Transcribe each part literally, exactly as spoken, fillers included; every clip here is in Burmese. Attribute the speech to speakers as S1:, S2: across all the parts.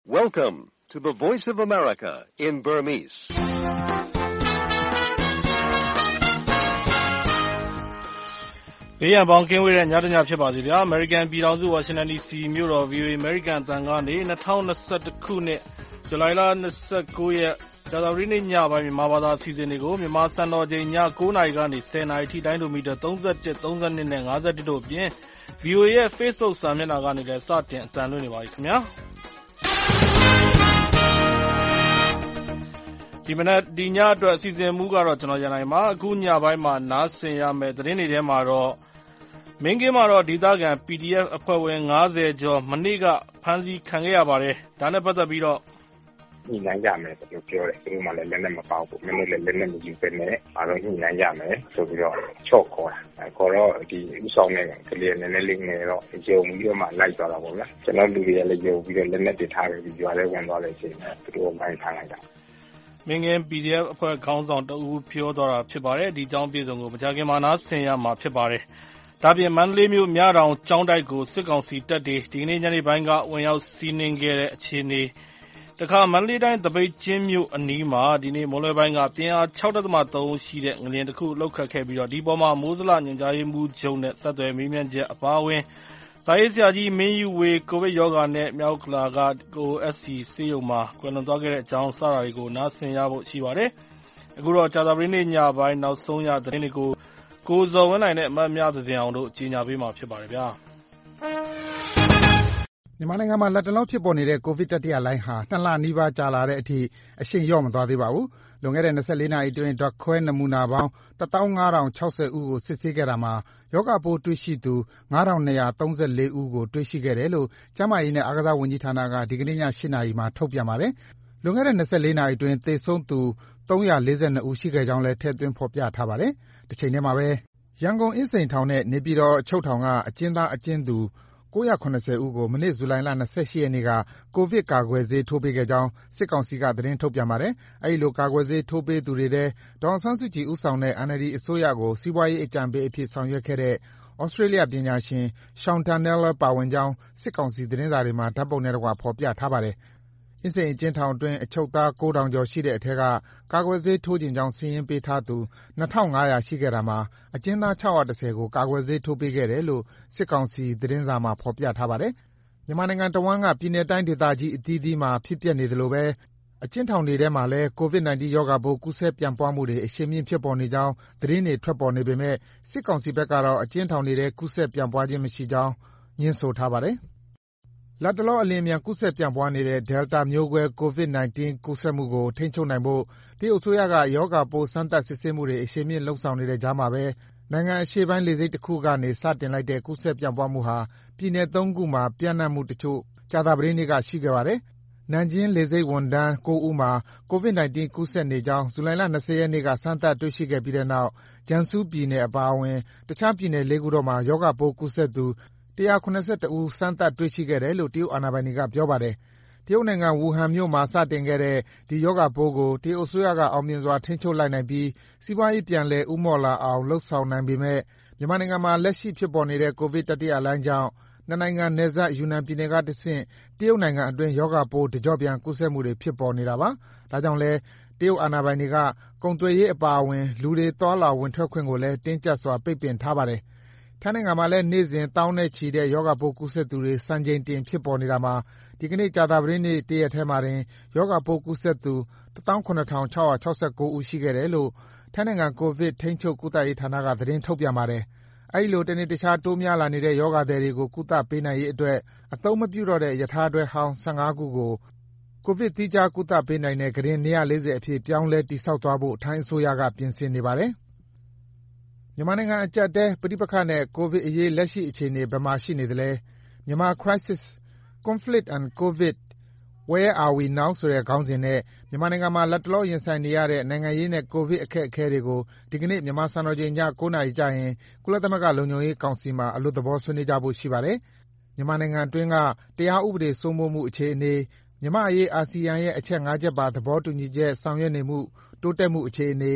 S1: Welcome to the Voice of America in Burmese.
S2: ။ဘေးရန်ပေါင်းကင်းဝေးတဲ့ညတညဖြစ်ပါစေဗျာ။ American ပြည်ထောင်စု Washington ဒီ စီ မြို့တော် ဗွီအိုအေ American အသံကနေ၂၀၂၁ခုနှစ်ဇူလိုင်လ၂၉ရက်ကြာသပတေးနေ့ညပိုင်းမြန်မာဘာသာအစီအစဉ်တွေကိုမြန်မာစံတော်ချိန်ည၉နာရီကနေ၁၀နာရီထိတိုင်းလိုမီတာ၃၁, ၃၂နဲ့၅၁တို့အပြင် ဗွီအိုအေရဲ့ Facebook စာမျက်နှာကနေလည်းစတင်အသံလွှင့်နေပါပြီခင်ဗျာ။ဒီမနက်ဒီညအတွက်အစီအစဉ်မူကတော့ကျွန်တော်ရန်နိုင်ပါအခုညပိုင်းမှာနားဆင်ရမယ့်သတင်းတွေထဲမှာတော့မင်းကင်းမှာတော့ဒေသခံ ပီဒီအက်ဖ် အဖွဲ့ဝင်၅၀ကျော်မနေ့ကဖမ်းဆီးခံခဲ့ရပါတယ်။ဒါနဲ့ပတ်သက်ပြီးတော့
S3: ညှိနှိုင်းကြမယ်လို့ပြောတယ်သူတို့မှလည်းလက်နဲ့မပေါဘူးမနေ့လည်းလက်နဲ့မယူပဲနဲ့အားလုံးညှိနှိုင်းကြမယ်ဆိုပြီးတော့ချော့ခေါ်တာခေါ်တော့ဒီဥဆောင်တဲ့ကလေးနည်းနည်းလေးငယ်တော့ယုံပြီးတော့မှလိုက်သွားတာပေါ့ဗျာကျွန်တော်လူတွေကလည်းယုံပြီးတော့လက်နဲ့တည်ထားပြီးရွာထဲဝင်သွားတဲ့အချိန်မှာသူတို့မိုင်းထားလိုက်တာ
S2: မင်းကင်း ပီဒီအက်ဖ် အဖွဲ့ခေါင်းဆောင်တဦးပြောသွားတာဖြစ်ပါတယ်ဒီအကြောင်းပြည်စုံကိုမကြာခင်မှာနားဆင်ရမှာဖြစ်ပါတယ်ဒါပြင်မန္တလေးမြို့မြတောင်ကျောင်းတိုက်ကိုစစ်ကောင်စီတပ်တွေဒီကနေ့ညနေပိုင်းကဝင်ရောက်စီးနင်းခဲ့တဲ့အခြေအနေတခါမန္တလေးတိုင်းသပိတ်ကျင်းမြို့အနီးမှာဒီနေ့မိုးလွဲပိုင်းကပြင်းအား၆ဒသမ၃ရှိတဲ့ငလျင်တစ်ခုလှုပ်ခတ်ခဲ့ပြီးတော့ဒီပေါ်မှာမိုးစလညွှန်ကြားရေးမှူးချုပ်နဲ့ဆက်သွယ်မေးမြန်းချက်အပါအဝင်စာရေးဆရာကြီးမင်းယူဝေကိုဗစ်ရောဂါနဲ့မြောက်ကလာကကိုအက်စီဆေးရုံမှာကွယ်လွန်သွားခဲ့တဲ့အကြောင်းစတာတွေကိုနားဆင်ရဖို့ရှိပါတယ်အခုတော့ကြာသပတေးနေ့ညပိုင်းနောက်ဆုံးရသတင်းတွေကိုကိုဇော်ဝင်းနိုင်နဲ့အမတ်များသဇင်အောင်တို့ကြီးညာပေးမှာဖြစ်ပါတယ်ဗျာ
S4: မြန်မာနိုင်ငံမှာလက်တလုံးဖြစ်ပေါ်နေတဲ့ကိုဗစ်တတိယလှိုင်းဟာနှစ်လနီးပါးကြာလာတဲ့အထိအရှိန်လျော့မသွားသေးပါဘူး။လွန်ခဲ့တဲ့၂၄နာရီအတွင်းဓာတ်ခွဲနမူနာပေါင်းတသောင်းငါးထောင်ခြောက်ဆယ်ဦးကိုစစ်ဆေးခဲ့တာမှာရောဂါပိုးတွေ့ရှိသူငါးထောင်နှစ်ရာသုံးဆယ်လေးဦးကိုတွေ့ရှိခဲ့တယ်လို့ကျန်းမာရေးနဲ့အားကစားဝန်ကြီးဌာနကဒီကနေ့ည၈နာရီမှာထုတ်ပြန်ပါတယ်။လွန်ခဲ့တဲ့၂၄နာရီအတွင်းသေဆုံးသူသုံးရာလေးဆယ်နှစ်ဦးရှိခဲ့ကြောင်းလည်းထည့်သွင်းဖော်ပြထားပါတယ်။တချိန်တည်းမှာပဲရန်ကုန်အင်းစိန်ထောင်နဲ့နေပြည်တော်အချုပ်ထောင်ကအကျဉ်းသားအကျဉ်းသူ၉ရာ၇၀ဦးကိုမနေ့ဇူလိုင်လ၂၈ရက်နေ့ကကိုဗစ်ကာကွယ်ဆေးထိုးပေးခဲ့ကြောင်းစစ်ကောင်စီကသတင်းထုတ်ပြန်ပါတယ်။အဲဒီလိုကာကွယ်ဆေးထိုးပေးသူတွေထဲဒေါ်အောင်ဆန်းစုကြည်ဦးဆောင်တဲ့ အန်အယ်လ်ဒီအစိုးရကိုစီးပွားရေးအကြံပေးအဖြစ်ဆောင်ရွက်ခဲ့တဲ့သြစတြေးလျပညာရှင် Sean Turnell လည်းပါဝင်ကြောင်းစစ်ကောင်စီသတင်းစာတွေမှာဓာတ်ပုံနဲ့တကွဖော်ပြထားပါတယ်။အင်းစိန်အကျဉ်းထောင်အတွင်းအချုပ်သားကိုးထောင်ကျော်ရှိတဲ့အထဲကကာကွယ်ဆေးထိုးချင်ကြောင်းစာရင်းပေးထားသူနှစ်ထောင်ငါးရာရှိခဲ့တာမှာအကျဉ်းသား၆ရာ၁၀ကိုကာကွယ်ဆေးထိုးပေးခဲ့တယ်လို့စစ်ကောင်စီသတင်းစာမှာဖော်ပြထားပါတယ်။မြန်မာနိုင်ငံတဝန်းကပြည်နယ်တိုင်းဒေသကြီးအသီးသီးမှာဖြစ်ပျက်နေသလိုပဲအကျဉ်းထောင်တွေထဲမှာလည်းကိုဗစ်၁၉ရောဂါပိုးကူးစက်ပြန့်ပွားမှုတွေအရှိန်မြင့်ဖြစ်ပေါ်နေကြောင်းသတင်းတွေထွက်ပေါ်နေပေမဲ့စစ်ကောင်စီဘက်ကတော့အကျဉ်းထောင်တွေထဲကူးစက်ပြန့်ပွားခြင်းမရှိကြောင်းငြင်းဆိုထားပါတယ်။လတ်တလောအလျင်အမြန်ကူးစက်ပြန့်ပွားနေတဲ့ Delta မျိုးကွဲကိုဗစ်၁၉ကူးစက်မှုကိုထိန်းချုပ်နိုင်ဖို့တရုတ်အစိုးရကရောဂါပိုးစမ်းသပ်စစ်ဆေးမှုတွေအရှိန်မြင့်လုပ်ဆောင်နေတဲ့ကြားမှာပဲနိုင်ငံအရှေ့ပိုင်းလေဆိပ်တခုကနေစတင်လိုက်တဲ့ကူးစက်ပြန့်ပွားမှုဟာပြည်နယ်သုံးခုမှာပျံ့နှံ့မှုတချို့ကြာသပတေးနေ့ကရှိခဲ့ပါတယ်။နန်ဂျင်းလေဆိပ်ဝန်ထမ်းကိုးဦးမှာကိုဗစ်၁၉ကူးစက်နေကြောင်းဇူလိုင်လ၂၀ရက်နေ့ကစမ်းသပ်တွေ့ရှိခဲ့ပြီးတဲ့နောက်ဂျန်ဆူးပြည်နယ်အပါအဝင်တခြားပြည်နယ်လေးခုတို့မှာရောဂါပိုးကူးစက်သူ၁ရာ၇၁ဦးစမ်းသပ်တွေ့ရှိခဲ့တယ်လို့တရုတ်အာဏာပိုင်တွေကပြောပါတယ်။တရုတ်နိုင်ငံဝူဟန်မြို့မှာစတင်ခဲ့တဲ့ဒီရောဂါပိုးကိုတရုတ်အစိုးရကအောင်မြင်စွာထိန်းချုပ်လိုက်နိုင်ပြီးစီးပွားရေးပြန်လည်ဦးမော့လာအောင်လုပ်ဆောင်နိုင်ပေမဲ့မြန်မာနိုင်ငံမှာလက်ရှိဖြစ်ပေါ်နေတဲ့ကိုဗစ်တတိယလှိုင်းကြောင့်နှစ်နိုင်ငံနယ်စပ်ယူနန်ပြည်နယ်ကတဆင့်တရုတ်နိုင်ငံအတွင်းရောဂါပိုးတကျော့ပြန်ကူးစက်မှုတွေဖြစ်ပေါ်နေတာပါ။ဒါကြောင့်လည်းတရုတ်အာဏာပိုင်တွေကကုန်သွယ်ရေးအပါအဝင်လူတွေသွားလာဝင်ထွက်ခွင့်ကိုလည်းတင်းကျပ်စွာပိတ်ပင်ထားပါတယ်။ထိုင်းနိုင်ငံမှာလည်းနေ့စဉ်သောင်းနဲ့ချီတဲ့ရောဂါပိုးကူးစက်သူတွေစံချိန်တင်ဖြစ်ပေါ်နေတာမှာဒီကနေ့ကြာသပတေးနေ့တရက်ထဲမှာတင်ရောဂါပိုးကူးစက်သူတသောင်းခုနှစ်ထောင်ခြောက်ရာခြောက်ဆယ်ကိုးဦးရှိခဲ့တယ်လို့ထိုင်းနိုင်ငံကိုဗစ်ထိန်းချုပ်ကုသရေးဌာနကသတင်းထုတ်ပြန်ပါတယ်။အဲဒီလိုတနေ့တခြားတိုးများလာနေတဲ့ရောဂါသည်တွေကိုကုသပေးနိုင်ရေးအတွက်အသုံးမပြုတော့တဲ့ရထားတွဲဟောင်း၁၅ခုကိုကိုဗစ်သီးခြားကုသပေးနိုင်တဲ့ကုတင်၂၄၀အဖြစ်ပြောင်းလဲတည်ဆောက်သွားဖို့ထိုင်းအစိုးရကပြင်ဆင်နေပါတယ်။မြန်မာနိုင်ငံအကျပ်အတည်းပဋိပက္ခနဲ့ကိုဗစ်အရေးလက်ရှိအခြေအနေဘယ်မှာရှိနေသလဲ။ Myanmar Crisis, Conflict and COVID Where are we now ဆိုတဲ့ခေါင်းစဉ်နဲ့မြန်မာနိုင်ငံမှာလတ်တလောရင်ဆိုင်နေရတဲ့နိုင်ငံရေးနဲ့ကိုဗစ်အခက်အခဲတွေကိုဒီကနေ့မြန်မာစံတော်ချိန်ည၉နာရီကျရင်ကုလသမဂ္ဂလုံခြုံရေးကောင်စီမှာအလွတ်သဘောဆွေးနွေးကြဖို့ရှိပါတယ်။မြန်မာနိုင်ငံအတွင်းကတရားဥပဒေစိုးမိုးမှုအခြေအနေ၊မြန်မာ့အရေးအာဆီယံရဲ့အချက်ငါးချက်ပါသဘောတူညီချက်ဆောင်ရွက်နေမှုတိုးတက်မှုအခြေအနေ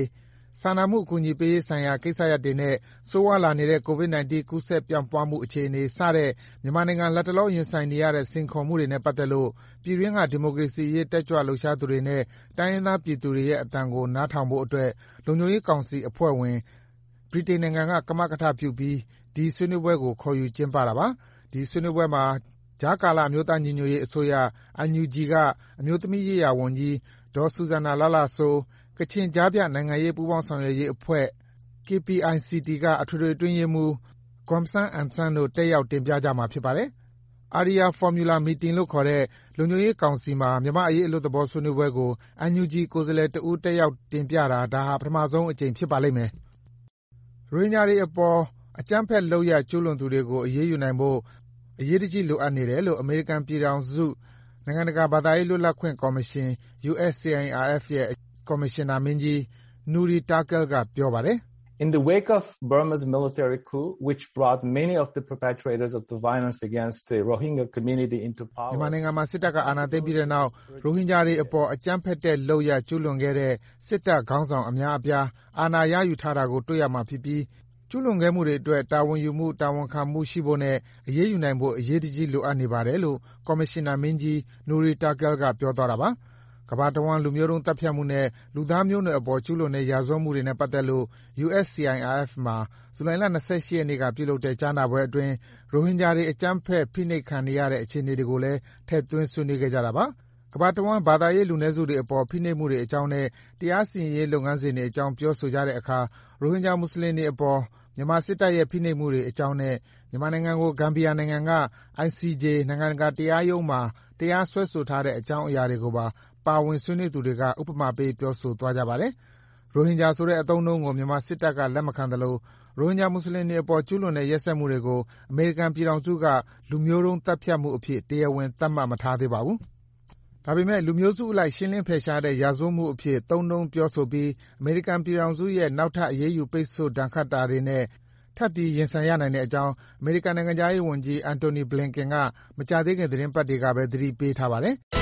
S4: စာနာမှုအကူအညီပေးရေးဆိုင်ရာကိစ္စရပ်တွေနဲ့ဆိုးဝါးလာနေတဲ့ ကိုဗစ် ၁၉ ကူးစက်ပြန့်ပွားမှုအခြေအနေစတဲ့မြန်မာနိုင်ငံလတ်တလောရင်ဆိုင်နေရတဲ့စိန်ခေါ်မှုတွေနဲ့ပတ်သက်လို့ပြည်တွင်းကဒီမိုကရေစီရေးတက်ကြွလှုပ်ရှားသူတွေနဲ့တိုင်းရင်းသားပြည်သူတွေရဲ့အသံကိုနားထောင်ဖို့အတွက်လုံခြုံရေးကောင်စီအဖွဲ့ဝင်ဗြိတိန်နိုင်ငံကကမကထပြုပြီးဒီဆွေးနွေးပွဲကိုခေါ်ယူကျင်းပတာပါ။ဒီဆွေးနွေးပွဲမှာကြားကာလအမျိုးသားညီညွတ်ရေးအစိုးရ အန်ယူဂျီ ကအမျိုးသမီးရေးရာဝန်ကြီးဒေါ်ဆူဇာနာလှလှစိုး၊ကချင်ကြားဖြတ်နိုင်ငံရေးပူးပေါင်းဆောင်ရွက်ရေးအဖွဲ့ ကေပီအိုင်စီတီ ကအထွေထွေအတွင်းရေးမှူး Gum San N Sang တို့တက်ရောက်တင်ပြကြမှာဖြစ်ပါတယ်။ Aria Formula Meeting လို့ခေါ်တဲ့လုံခြုံရေးကောင်စီမှာမြန်မာ့အရေးအလွတ်သဘောဆွေးနွေးပွဲကို အန်ယူဂျီကိုယ်စားလှယ်တဦးတက်ရောက်တင်ပြတာဒါဟာပထမဆုံးအကြိမ်ဖြစ်ပါလိမ့်မယ်။ရိုဟင်ဂျာတွေအပေါ်အကြမ်းဖက်လုပ်ရပ်ကျူးလွန်သူတွေကိုအရေးယူနိုင်ဖို့အရေးတကြီးလိုအပ်နေတယ်လို့အမေရိကန်ပြည်ထောင်စုနိုင်ငံတကာဘာသာရေးလွတ်လပ်ခွင့်ကော်မရှင် ယူ အက်စ် စီ အိုင် အာ အက်ဖ် ရဲ့ကော်မရှင်နာမင်းကြီး Nuri Turkel ကပြောပါတယ်။
S5: In the wake of Burma's military coup, which brought many of the perpetrators of the violence against the Rohingya community into power,
S4: မြန်မာနိုင်ငံမှာစစ်တပ်ကအာဏာသိမ်းပြီးတဲ့နောက်ရိုဟင်ဂျာတွေအပေါ်အကြမ်းဖက်တဲ့လုပ်ရပ်ကျူးလွန်ခဲ့တဲ့စစ်တပ်ခေါင်းဆောင်အများအပြားအာဏာရယူထားတာကိုတွေ့ရမှာဖြစ်ပြီးကျူးလွန်ခဲ့မှုတွေအတွက်တာဝန်ယူမှုတာဝန်ခံမှုရှိဖို့နဲ့အရေးယူနိုင်ဖို့အရေးတကြီးလိုအပ်နေပါတယ်လို့ကော်မရှင်နာမင်းကြီး Nuri Turkel ကပြောသွားတာပါ။ကမ္ဘာတဝန်းလူမျိုးတုံးသတ်ဖြတ်မှုနဲ့လူသားမျိုးနွယ်အပေါ်ကျူးလွန်တဲ့ရာဇဝတ်မှုတွေနဲ့ပတ်သက်လို့ ယူ အက်စ် စီ အိုင် အာ အက်ဖ် မှာဇူလိုင်လ၂၈ရက်နေ့ကပြုလုပ်တဲ့ကြားနာပွဲအတွင်းရိုဟင်ဂျာတွေအကြမ်းဖက်ဖိနှိပ်ခံနေရတဲ့အခြေအနေတွေကိုလည်းထည့်သွင်းဆွေးနွေးခဲ့ကြတာပါ။ကမ္ဘာတဝန်းဘာသာရေးလူနည်းစုတွေအပေါ်ဖိနှိပ်မှုတွေအကြောင်းနဲ့တရားစီရင်ရေးလုပ်ငန်းစဉ်တွေအကြောင်းပြောဆိုကြတဲ့အခါရိုဟင်ဂျာမွတ်ဆလင်တွေအပေါ်မြန်မာစစ်တပ်ရဲ့ဖိနှိပ်မှုတွေအကြောင်းနဲ့မြန်မာနိုင်ငံကိုဂမ်ဘီယာနိုင်ငံက အိုင် စီ ဂျေ နိုင်ငံတကာတရားရုံးမှာတရားစွဲဆိုထားတဲ့အကြောင်းအရာတွေကိုပါပါဝင်ဆွေးနွေးသူတွေကဥပမာပေးပြောဆိုသွားကြပါတယ်။ရိုဟင်ဂျာဆိုတဲ့အသုံးအနှုန်းကိုမြန်မာစစ်တပ်ကလက်မခံသလိုရိုဟင်ဂျာမွတ်ဆလင်တွေအပေါ်ကျူးလွန်တဲ့ရက်စက်မှုတွေကိုအမေရိကန်ပြည်ထောင်စုကလူမျိုးတုံးသတ်ဖြတ်မှုအဖြစ်တရားဝင်သတ်မှတ်မထားသေးပါဘူး။ဒါပေမဲ့လူမျိုးစုအလိုက်ရှင်းလင်းဖယ်ရှားတဲ့ရာဇဝတ်မှုအဖြစ်သုံးနှုန်းပြောဆိုပြီးအမေရိကန်ပြည်ထောင်စုရဲ့နောက်ထပ်အရေးယူပိတ်ဆို့ဒဏ်ခတ်တာတွေနဲ့ထပ်ပြီးရင်ဆိုင်ရနိုင်တဲ့အကြောင်းအမေရိကန်နိုင်ငံခြားရေးဝန်ကြီး Antony Blinken ကမကြာသေးခင်သီတင်းပတ်တွေကပဲသတိပေးထားပါတယ်။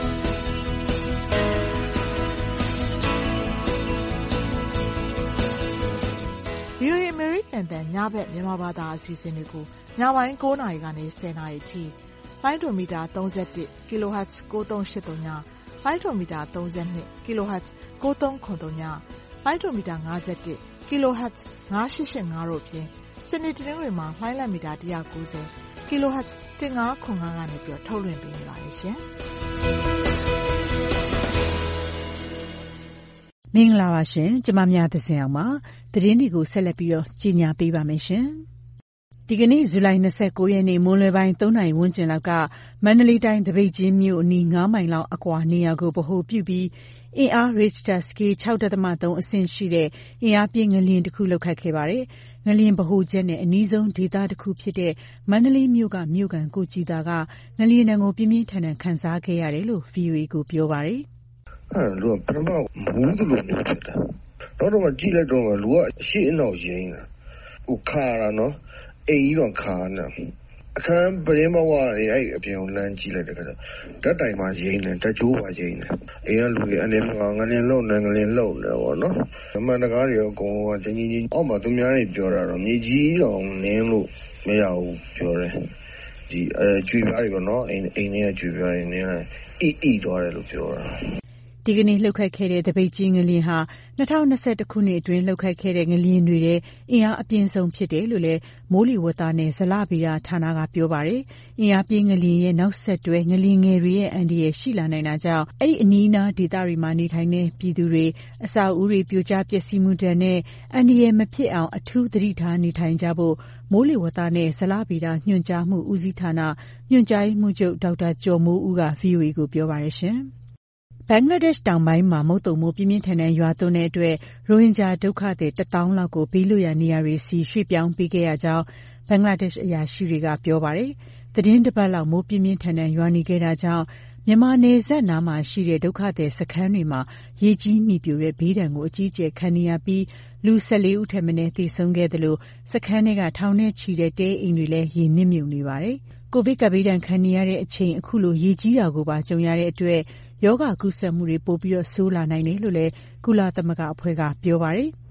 S6: ဗွီအိုအေ အမေရိကန်အသံညဘက်မြန်မာဘာသာအစီအစဉ်တွေကိုညပိုင်း၉နာရီကနေ၁၀နာရီထိလိုင်းဒိုမီတာ၃၁ kHz ၉၃၈၃ညလိုင်းဒိုမီတာ၃၂ kHz ၉၃၇၃ညလိုင်းဒိုမီတာ၅၁ kHz ၅၈၈၅တို့ဖြင့်စနေတနင်္ဂနွေမှာလိုင်းလံမီတာ၁၉၀ kHz ၁၅၇၅ကနေပြီးထုတ်လွှင့်ပေးနေပါတယ်ရှင်
S7: မင်္ဂလာပါရှင်ကျမမြသဇင်အောင်ပါသတင်းတွေကိုဆက်လက်ပြီးတော့ကြီးညာပေးပါမယ်ရှင်ဒီကနေ့ဇူလိုင်၂၉ရက်နေ့မွန်းလွဲပိုင်း၃နာရီဝန်းကျင်လောက်ကမန္တလေးတိုင်းသပိတ်ကျင်းမြို့အနီး၅မိုင်လောက်အကွာနေရာကိုဗဟိုပြုပြီးအင်အား Richter Scale ၆.၃ အဆင့်ရှိတဲ့အင်အားပြင်းငလျင်တစ်ခုလှုပ်ခတ်ခဲ့ပါတယ်ငလျင်ဗဟိုချက်နဲ့အနီးဆုံးဒေသတစ်ခုဖြစ်တဲ့မန္တလေးမြို့ကမြို့ကန်ကိုကြည်သာကငလျင်တံကိုပြင်းပြင်းထန်ထန်ခံစားခဲ့ရတယ်လို့ ဗွီအိုအေကိုပြောပါတယ်
S8: အဲ့လူကပထမမူးသလိုမျိုးဖြစ်တာနောက်တော့မှကြည့်လိုက်တော့လူကအရှိအနောက်ရင်းတာဟိုခါတာနော်အိမ်ကြီးတော့ခါနေအခန်းပရင်းဘဝတွေအဲ့အပြင်ကိုလမ်းကြည့်လိုက်တဲ့ခါကျဓာတ်တိုင်မှာရင်းနေတကြိုးပါရင်းနေအိမ်ကလူတွေအနေမှာငလင်လုံနေငလင်လုံနေပေါ့နော်အမှန်တကားတွေအကုန်လုံးကချင်းချင်းအောက်မှာသူများတွေပြောတာတော့မြေကြီးတော့နင်းလို့မရဘူးပြောတယ်ဒီအဲကျွေပြားတွေပေါ့နော်အိမ်အိမ်တွေကကျွေပြားတွေနင်းလိုက်အီအီသွားတယ်လို့ပြောတာ
S7: ဒီကနေ့လှုပ်ခတ်ခဲ့တဲ့တပိတ်ကြီးငလျင်ဟာ၂၀၂၁ခုနှစ်အတွင်းလှုပ်ခတ်ခဲ့တဲ့ငလျင်တွေထဲအင်အားအပြင်းဆုံးဖြစ်တယ်လို့လည်းမိုးလေဝသနဲ့ဇလဗေဒဌာနကပြောပါတယ်။အင်အားပြင်းငလျင်ရဲ့နောက်ဆက်တွဲငလျင်ငယ်တွေရဲ့အန္တရာယ်ရှိလာနိုင်တာကြောင့်အဲ့ဒီအနီးအနားဒေသတွေမှာနေထိုင်တဲ့ပြည်သူတွေအဆောက်အဦတွေပြိုကျပျက်စီးမှုတန်းနဲ့အန္တရာယ်မဖြစ်အောင်အထူးသတိထားနေထိုင်ကြဖို့မိုးလေဝသနဲ့ဇလဗေဒညွှန်ကြားမှုဦးစီးဌာနညွှန်ကြားရေးမှူးချုပ်ဒေါက်တာကျော်မိုးဦးက ဗွီအိုအေကိုပြောပါတယ်ရှင်။ဘင်္ဂလားဒေ့ရှ်တောင်ပိုင်းမှာမုတ်သုန်မိုးပြင်းပြင်းထန်ထန်ရွာသွန်းတဲ့အတွက်ရိုဟင်ဂျာဒုက္ခသည်တစ်သောင်းလောက်ကိုဘေးလွတ်ရာနေရာတွေစီရွှေ့ပြောင်းပေးခဲ့ရကြောင်းဘင်္ဂလားဒေ့ရှ်အရာရှိတွေကပြောပါတယ်။သတင်းတစ်ပတ်လောက်မိုးပြင်းပြင်းထန်ထန်ရွာနေခဲ့တာကြောင့်မြန်မာနယ်စပ်နားမှာရှိတဲ့ဒုက္ခသည်စခန်းတွေမှာရေကြီးမိပြိုတဲ့ဘေးဒဏ်ကိုအကြီးအကျယ်ခံနေရပြီးလူ၁၄ဦးထက်မနည်းသေဆုံးခဲ့တယ်လို့စခန်းတွေကထောင်နဲ့ချီတဲ့တဲအိမ်တွေလည်းရေနစ်မြုပ်နေပါတယ်။ကိုဗစ်ကပ်ဘေးဒဏ်ခံနေရတဲ့အချိန်အခုလိုရေကြီးတာကိုပါကြုံရတဲ့အတွက်ရောဂါကူးစက်မှုတွေပိုပြီးတော့ဆိုးလာနိုင်တယ်လို့လည်းကုလသမဂ္ဂအဖွဲ့ကပြောပါတယ်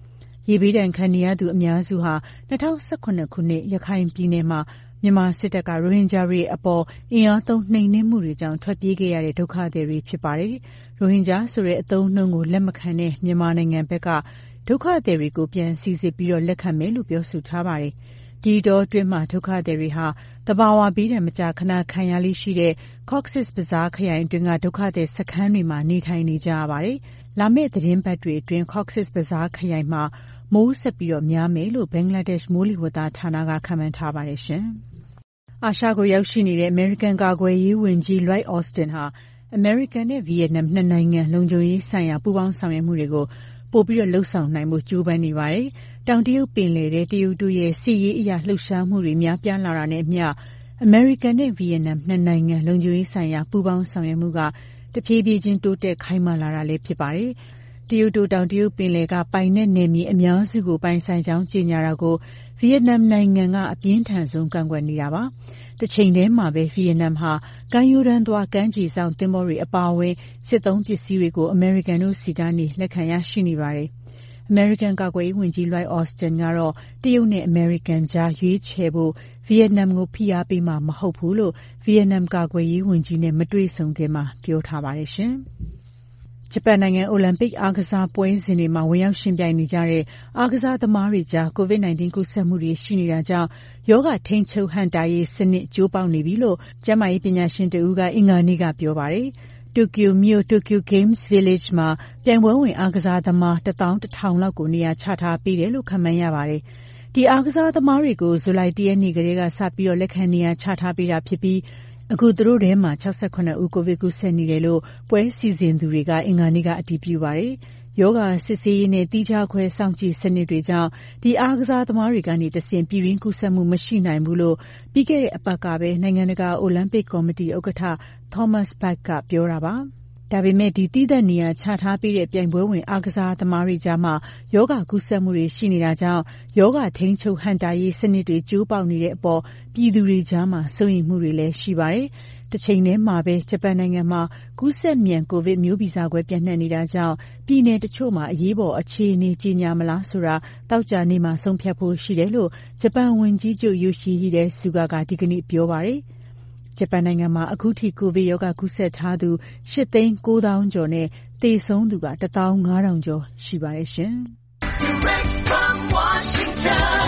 S7: ရေဘေးဒဏ်ခံနေရသူအများစုဟာ၂၀၁၇ခုနှစ်ရခိုင်ပြည်နယ်မှာမြန်မာစစ်တပ်ကရိုဟင်ဂျာတွေအပေါ်အင်အားသုံးနှိမ်နင်းမှုတွေကြောင့်ထွက်ပြေးခဲ့ရတဲ့ဒုက္ခသည်တွေဖြစ်ပါတယ်။ရိုဟင်ဂျာဆိုတဲ့အသုံးအနှုန်းကိုလက်မခံတဲ့မြန်မာနိုင်ငံဘက်ကဒုက္ခသည်တွေကိုပြန်စိစစ်ပြီးတော့လက်ခံမယ်လို့ပြောဆိုထားပါတယ်။ဒီတော့အတွင်းမှာဒုက္ခသည်တွေဟာတဘာဝဘေးဒဏ်မကြာခဏခံရလိရှိတဲ့ Cox's Bazar ခရိုင်အတွင်းကဒုက္ခသည်စခန်းတွေမှာနေထိုင်နေကြရပါတယ်။လာမယ့်သတင်းပတ်တွေအတွင်း Cox's Bazar ခရိုင်မှာမိုးဆက်ပြီးတော့များမယ်လို့ဘင်္ဂလားဒေ့ရှ်မိုးလေဝသဌာနကခန့်မှန်းထားပါတယ်ရှင်။အာရှကိုရောက်ရှိနေတဲ့အမေရိကန်ကာကွယ်ရေးဝန်ကြီး Lloyd Austin ဟာအမေရိကန်နဲ့ဗီယက်နမ်နှစ်နိုင်ငံလုံခြုံရေးဆိုင်ရာပူးပေါင်းဆောင်ရွက်မှုတွေကိုပိုပြီးတော့လှုပ်ဆောင်နိုင်မှုကြိုးပမ်းနေပါတယ်။တောင်တရုတ်ပင်လယ်ထဲတရုတ်တို့ရဲ့စစ်ရေးအရာလှုပ်ရှားမှုတွေများပြားလာတာနဲ့အမျှအမေရိကန်နဲ့ဗီယက်နမ်နှစ်နိုင်ငံလုံခြုံရေးဆိုင်ရာပူးပေါင်းဆောင်ရွက်မှုကတဖြည်းဖြည်းချင်းတိုးတက်ခိုင်မာလာတာလည်းဖြစ်ပါတယ်။တရုတ်တို့တောင်တရုတ်ပင်လယ်ကပိုင်နက်နယ်မြေအများစုကိုပိုင်ဆိုင်ကြောင်းကြေညာတာကိုဗီယက်နမ်နိုင်ငံကအပြင်းထန်ဆုံးကန့်ကွက်နေတာပါ။တစ်ချိန်တည်းမှာပဲဗီယက်နမ်ဟာကမ်းရိုးတန်းသွားကမ်းခြေဆောင်သင်္ဘောတွေအပါအဝင်စစ်သုံးပစ္စည်းတွေကိုအမေရိကန်တို့စီကနေလက်ခံရရှိနေပါတယ်။အမေရိကန်ကာကွယ်ရေးဝန်ကြီး Lloyd Austin ကတော့တရုတ်နဲ့အမေရိကန်ကြားရွေးချယ်ဖို့ဗီယက်နမ်ကိုဖိအားပေးမှာမဟုတ်ဘူးလို့ဗီယက်နမ်ကာကွယ်ရေးဝန်ကြီးနဲ့မတွေ့ဆုံခင်မှာပြောထားပါတယ်ရှင်။ဂျပန်နိုင်ငံအိုလံပစ်အားကစားပွဲစဉ်တွေမှာဝင်ရောက်ရှင်ပြိုင်နေကြတဲ့အားကစားသမားတွေကြား ကိုဗစ် ၁၉ ကူးစက်မှုတွေရှိနေတာကြောင့်ရောဂါထိန်းချုပ်ဟန့်တားရေးစနစ်ကျိုးပေါက်နေပြီလို့ကျန်းမာရေးပညာရှင်တဦးကအင်္ဂါနေ့ကပြောပါတယ်။တိုကျိုမြို့ Tokyo Games Village မှာပြိုင်ပွဲဝင်အားကစားသမားတစ်သောင်းတစ်ထောင်လောက်ကိုနေရာချထားပေးတယ်လို့ခန့်မှန်းရပါတယ်။ဒီအားကစားသမားတွေကိုဇူလိုင်တစ်ရက်နေ့ကတည်းကစပြီးတော့လက်ခံနေရာချထားပေးတာဖြစ်ပြီးအခုသူတို့ထဲမှာ၆၈ဦးကိုဗစ်ကူးစက်နေတယ်လို့ပွဲစီစဉ်သူတွေကအင်္ဂါနေ့ကအတည်ပြုပါတယ်။ယောဂစစ်ဆေးရေးနဲ့တီးခြားခွဲစောင့်ကြည့်စနစ်တွေကြောင့်ဒီအားကစားသမားတွေကနေတဆင့်ပြည်ရင်းကူးစက်မှုမရှိနိုင်ဘူးလို့ပြီးခဲ့တဲ့အပတ်ကပဲနိုင်ငံတကာအိုလံပစ်ကော်မတီဥက္ကဋ္ဌ Thomas Bach ကပြောတာပါ။ဒါပေမဲ့ဒီတည်တဲ့နေရာချထားပေးတဲ့ပြိုင်ပွဲဝင်အားကစားသမားတွေကြားမှာယောဂကူးစက်မှုတွေရှိနေတာကြောင့်ယောဂထိန်းချုပ်ဟန့်တားရေးစနစ်တွေကျိုးပေါက်နေတဲ့အပေါ်ပြည်သူတွေကြားမှာစိုးရိမ်မှုတွေလည်းရှိပါတယ်။တစ်ချိန်တည်းမှာပဲဂျပန်နိုင်ငံမှာကူးစက်မြန်ကိုဗစ်မျိုးဗီဇကွဲပြန့်နှံ့နေတာကြောင့်ပြည်내တချို့မှာအရေးပေါ်အခြေအနေကြီးညာမလားဆိုတာတောက်ကြနေမှာဆုံးဖြတ်ဖို့ရှိတယ်လို့ဂျပန်ဝန်ကြီးချုပ်ယိုရှီဟီဒဲဆူဂါကဒီကနေ့ပြောပါတယ်။ဂျပန်နိုင်ငံမှာအခုထိကိုဗစ်ရောဂါကူးစက်ထားသူ၈သိန်း၉သောင်းကျော်နဲ့သေဆုံးသူကတစ်သောင်းငါးထောင်ကျော်ရှိပါတယ်ရှင်။ Direct from Washington,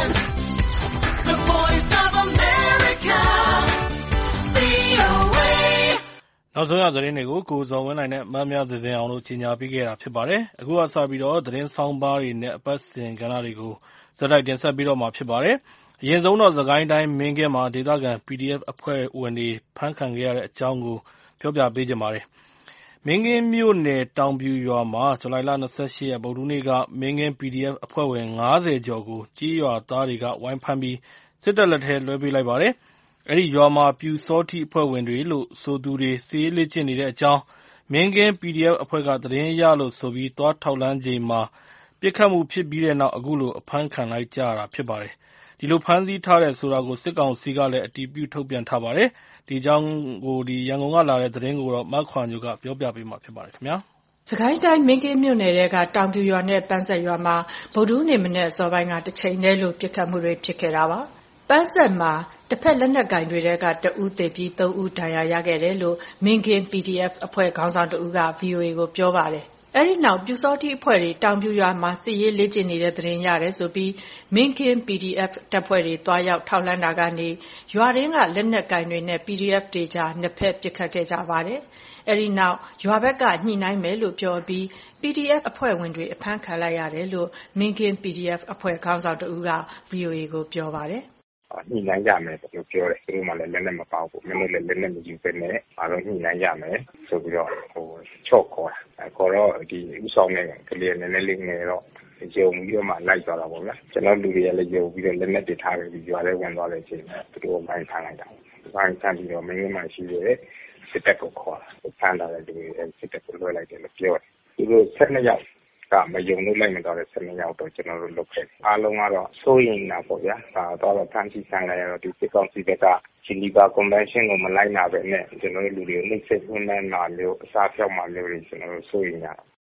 S7: the voice of America, V O A
S2: နောက်ဆုံးရသတင်းတွေကိုကိုဇော်ဝင်းနိုင်နဲ့မမ်းမြသဇင်အောင်တို့ကြီးညာပေးခဲ့တာဖြစ်ပါတယ်။အခုကစပြီးတော့သတင်းဆောင်ပါးတွေနဲ့အပတ်စဉ်ကဏ္ဍတွေကိုဇာတ်တိုက်တင်ဆက်ပြီးတော့မှာဖြစ်ပါတယ်။အရင်ဆုံးတော့စကိုင်းတိုင်းမင်းကင်းမှာဒေသခံ ပီဒီအက်ဖ် အဖွဲ့ဝင်တွေဖမ်းခံခဲ့ရတဲ့အကြောင်းကိုပြောပြပေးချင်ပါတယ်။မင်းကင်းမြို့နယ်တောင်ပြူရွာမှာဇူလိုင်လ၂၈ရက်ဗုဒ္ဓဟူးနေ့ကမင်းကင်း ပီဒီအက်ဖ် အဖွဲ့ဝင်ငါးဆယ်ကျော်ကိုကျေးရွာသားတွေကဝိုင်းဖမ်းပြီးစစ်တပ်လက်ထဲလွှဲပေးလိုက်ပါတယ်။အဲဒီရွာမှာပျူစောထီးအဖွဲ့ဝင်တွေလို့ဆိုသူတွေစစ်ရေးလေ့ကျင့်နေတဲ့အကြောင်းမင်းကင်း ပီဒီအက်ဖ် အဖွဲ့ကသတင်းရလို့ဆိုပြီးသွားထောက်လှမ်းချိန်မှာပစ်ခတ်မှုဖြစ်ပြီးတဲ့နောက်အခုလိုအဖမ်းခံလိုက်ကြရတာဖြစ်ပါတယ်။ဒီလိုဖမ်းဆီးထားတယ်ဆိုတာကိုစစ်ကောင်စီကလည်းအတည်ပြုထုတ်ပြန်ထားပါတယ်။ဒီအကြောင်းကိုရန်ကုန်ကလာတဲ့သတင်းကိုမခွာညိုကပြောပြပေးမှာဖြစ်ပါတယ်ခင်ဗျာ
S9: ။စကိုင်းတိုင်းမင်းကင်းမြို့နယ်ထဲကတောင်ပြူရွာနဲ့ပန်းဆက်ရွာမှာဗုဒ္ဓဟူးနေ့မနေ့အစောပိုင်းကတစ်ချိန်တည်းလိုပစ်ခတ်မှုတွေဖြစ်ခဲ့တာပါ။ပန်းဆက်မှာတစ်ဖက်လက်နက်ကင်တွေထဲကတဦးသေပြီးသုံးဦးဒဏ်ရာရခဲ့တယ်လို့မင်းကင်း ပီဒီအက်ဖ် အဖွဲ့ခေါင်းဆောင်တဦးက ဗီအိုအေကိုပြောပါတယ်။အဲဒီနောက်ပျူစောထီးအဖွဲ့တွေတောင်ပြူရွာမှာစစ်ရေးလေ့ကျင့်နေတဲ့သတင်းရတယ်ဆိုပြီးမင်းကင်း ပီဒီအက်ဖ် တပ်ဖွဲ့တွေတွားရောက်ထောက်လှမ်းတာကနေရွာရင်းကလက်နက်ကင်တွေနဲ့ ပီဒီအက်ဖ် တွေကြားနှစ်ဖက်ပစ်ခတ်ခဲ့ကြပါတယ်။အဲဒီနောက်ရွာဘက်ကညှိနှိုင်းမယ်လို့ပြောပြီး ပီဒီအက်ဖ် အဖွဲ့ဝင်တွေအဖမ်းခံလိုက်ရတယ်လို့မင်းကင်း ပီဒီအက်ဖ် အဖွဲ့ခေါင်းဆောင်တဦးက ဗီအိုအေကိုပြောပါတယ်။
S3: ညှိနှိုင်းကြမယ်လို့ပြောတယ်သူတို့မှလည်းလက်နဲ့မပေါဘူးမင်းတို့လည်းလက်နဲ့မယူပဲနဲ့အားလုံးညှိနှိုင်းကြမယ်ဆိုပြီးတော့ဟိုချော့ခေါ်တာခေါ်တော့ဒီဥဆောင်တဲ့ကလေးနည်းနည်းလေးငယ်တော့ယုံပြီးတော့မှလိုက်သွားတာပေါ့ဗျာကျွန်တော်လူတွေကလည်းယုံပြီးတော့လက်နဲ့တထားပြီးရွာထဲဝင်သွားတဲ့အချိန်သူတို့မိုင်းထားလိုက်တာမိုင်းထားပြီးတော့မင်းကမှရှိတယ်စစ်တပ်ကိုခေါ်တာဖမ်းတာလည်းဒီစစ်တပ်ကိုလွှဲလိုက်တယ်လို့ပြောတယ်သူတို့ဆက်နှစ်ယောက်ကမယုံလို့လိုက်မတော့တဲ့ဆက်နှစ်ယောက်တော့ကျွန်တော်တို့လုပ်ခဲ့တယ်အားလုံးကတော့စိုးရင်တာပေါ့ဗျာဒါတော့ဖမ်းဆီးခံလိုက်ရတော့ဒီစစ်ကောင်စီဘက်ကဂျီနီဗာကွန်ဗင်းရှင်းကိုမလိုက်နာပဲနဲ့ကျွန်တော်တို့လူတွေကိုနှိမ့်ဆက်နှိမ့်နာမျိုးအစားဖြောက်မှမျိုးတွေကျွန်တော်တို့စိုးရင်ရတာ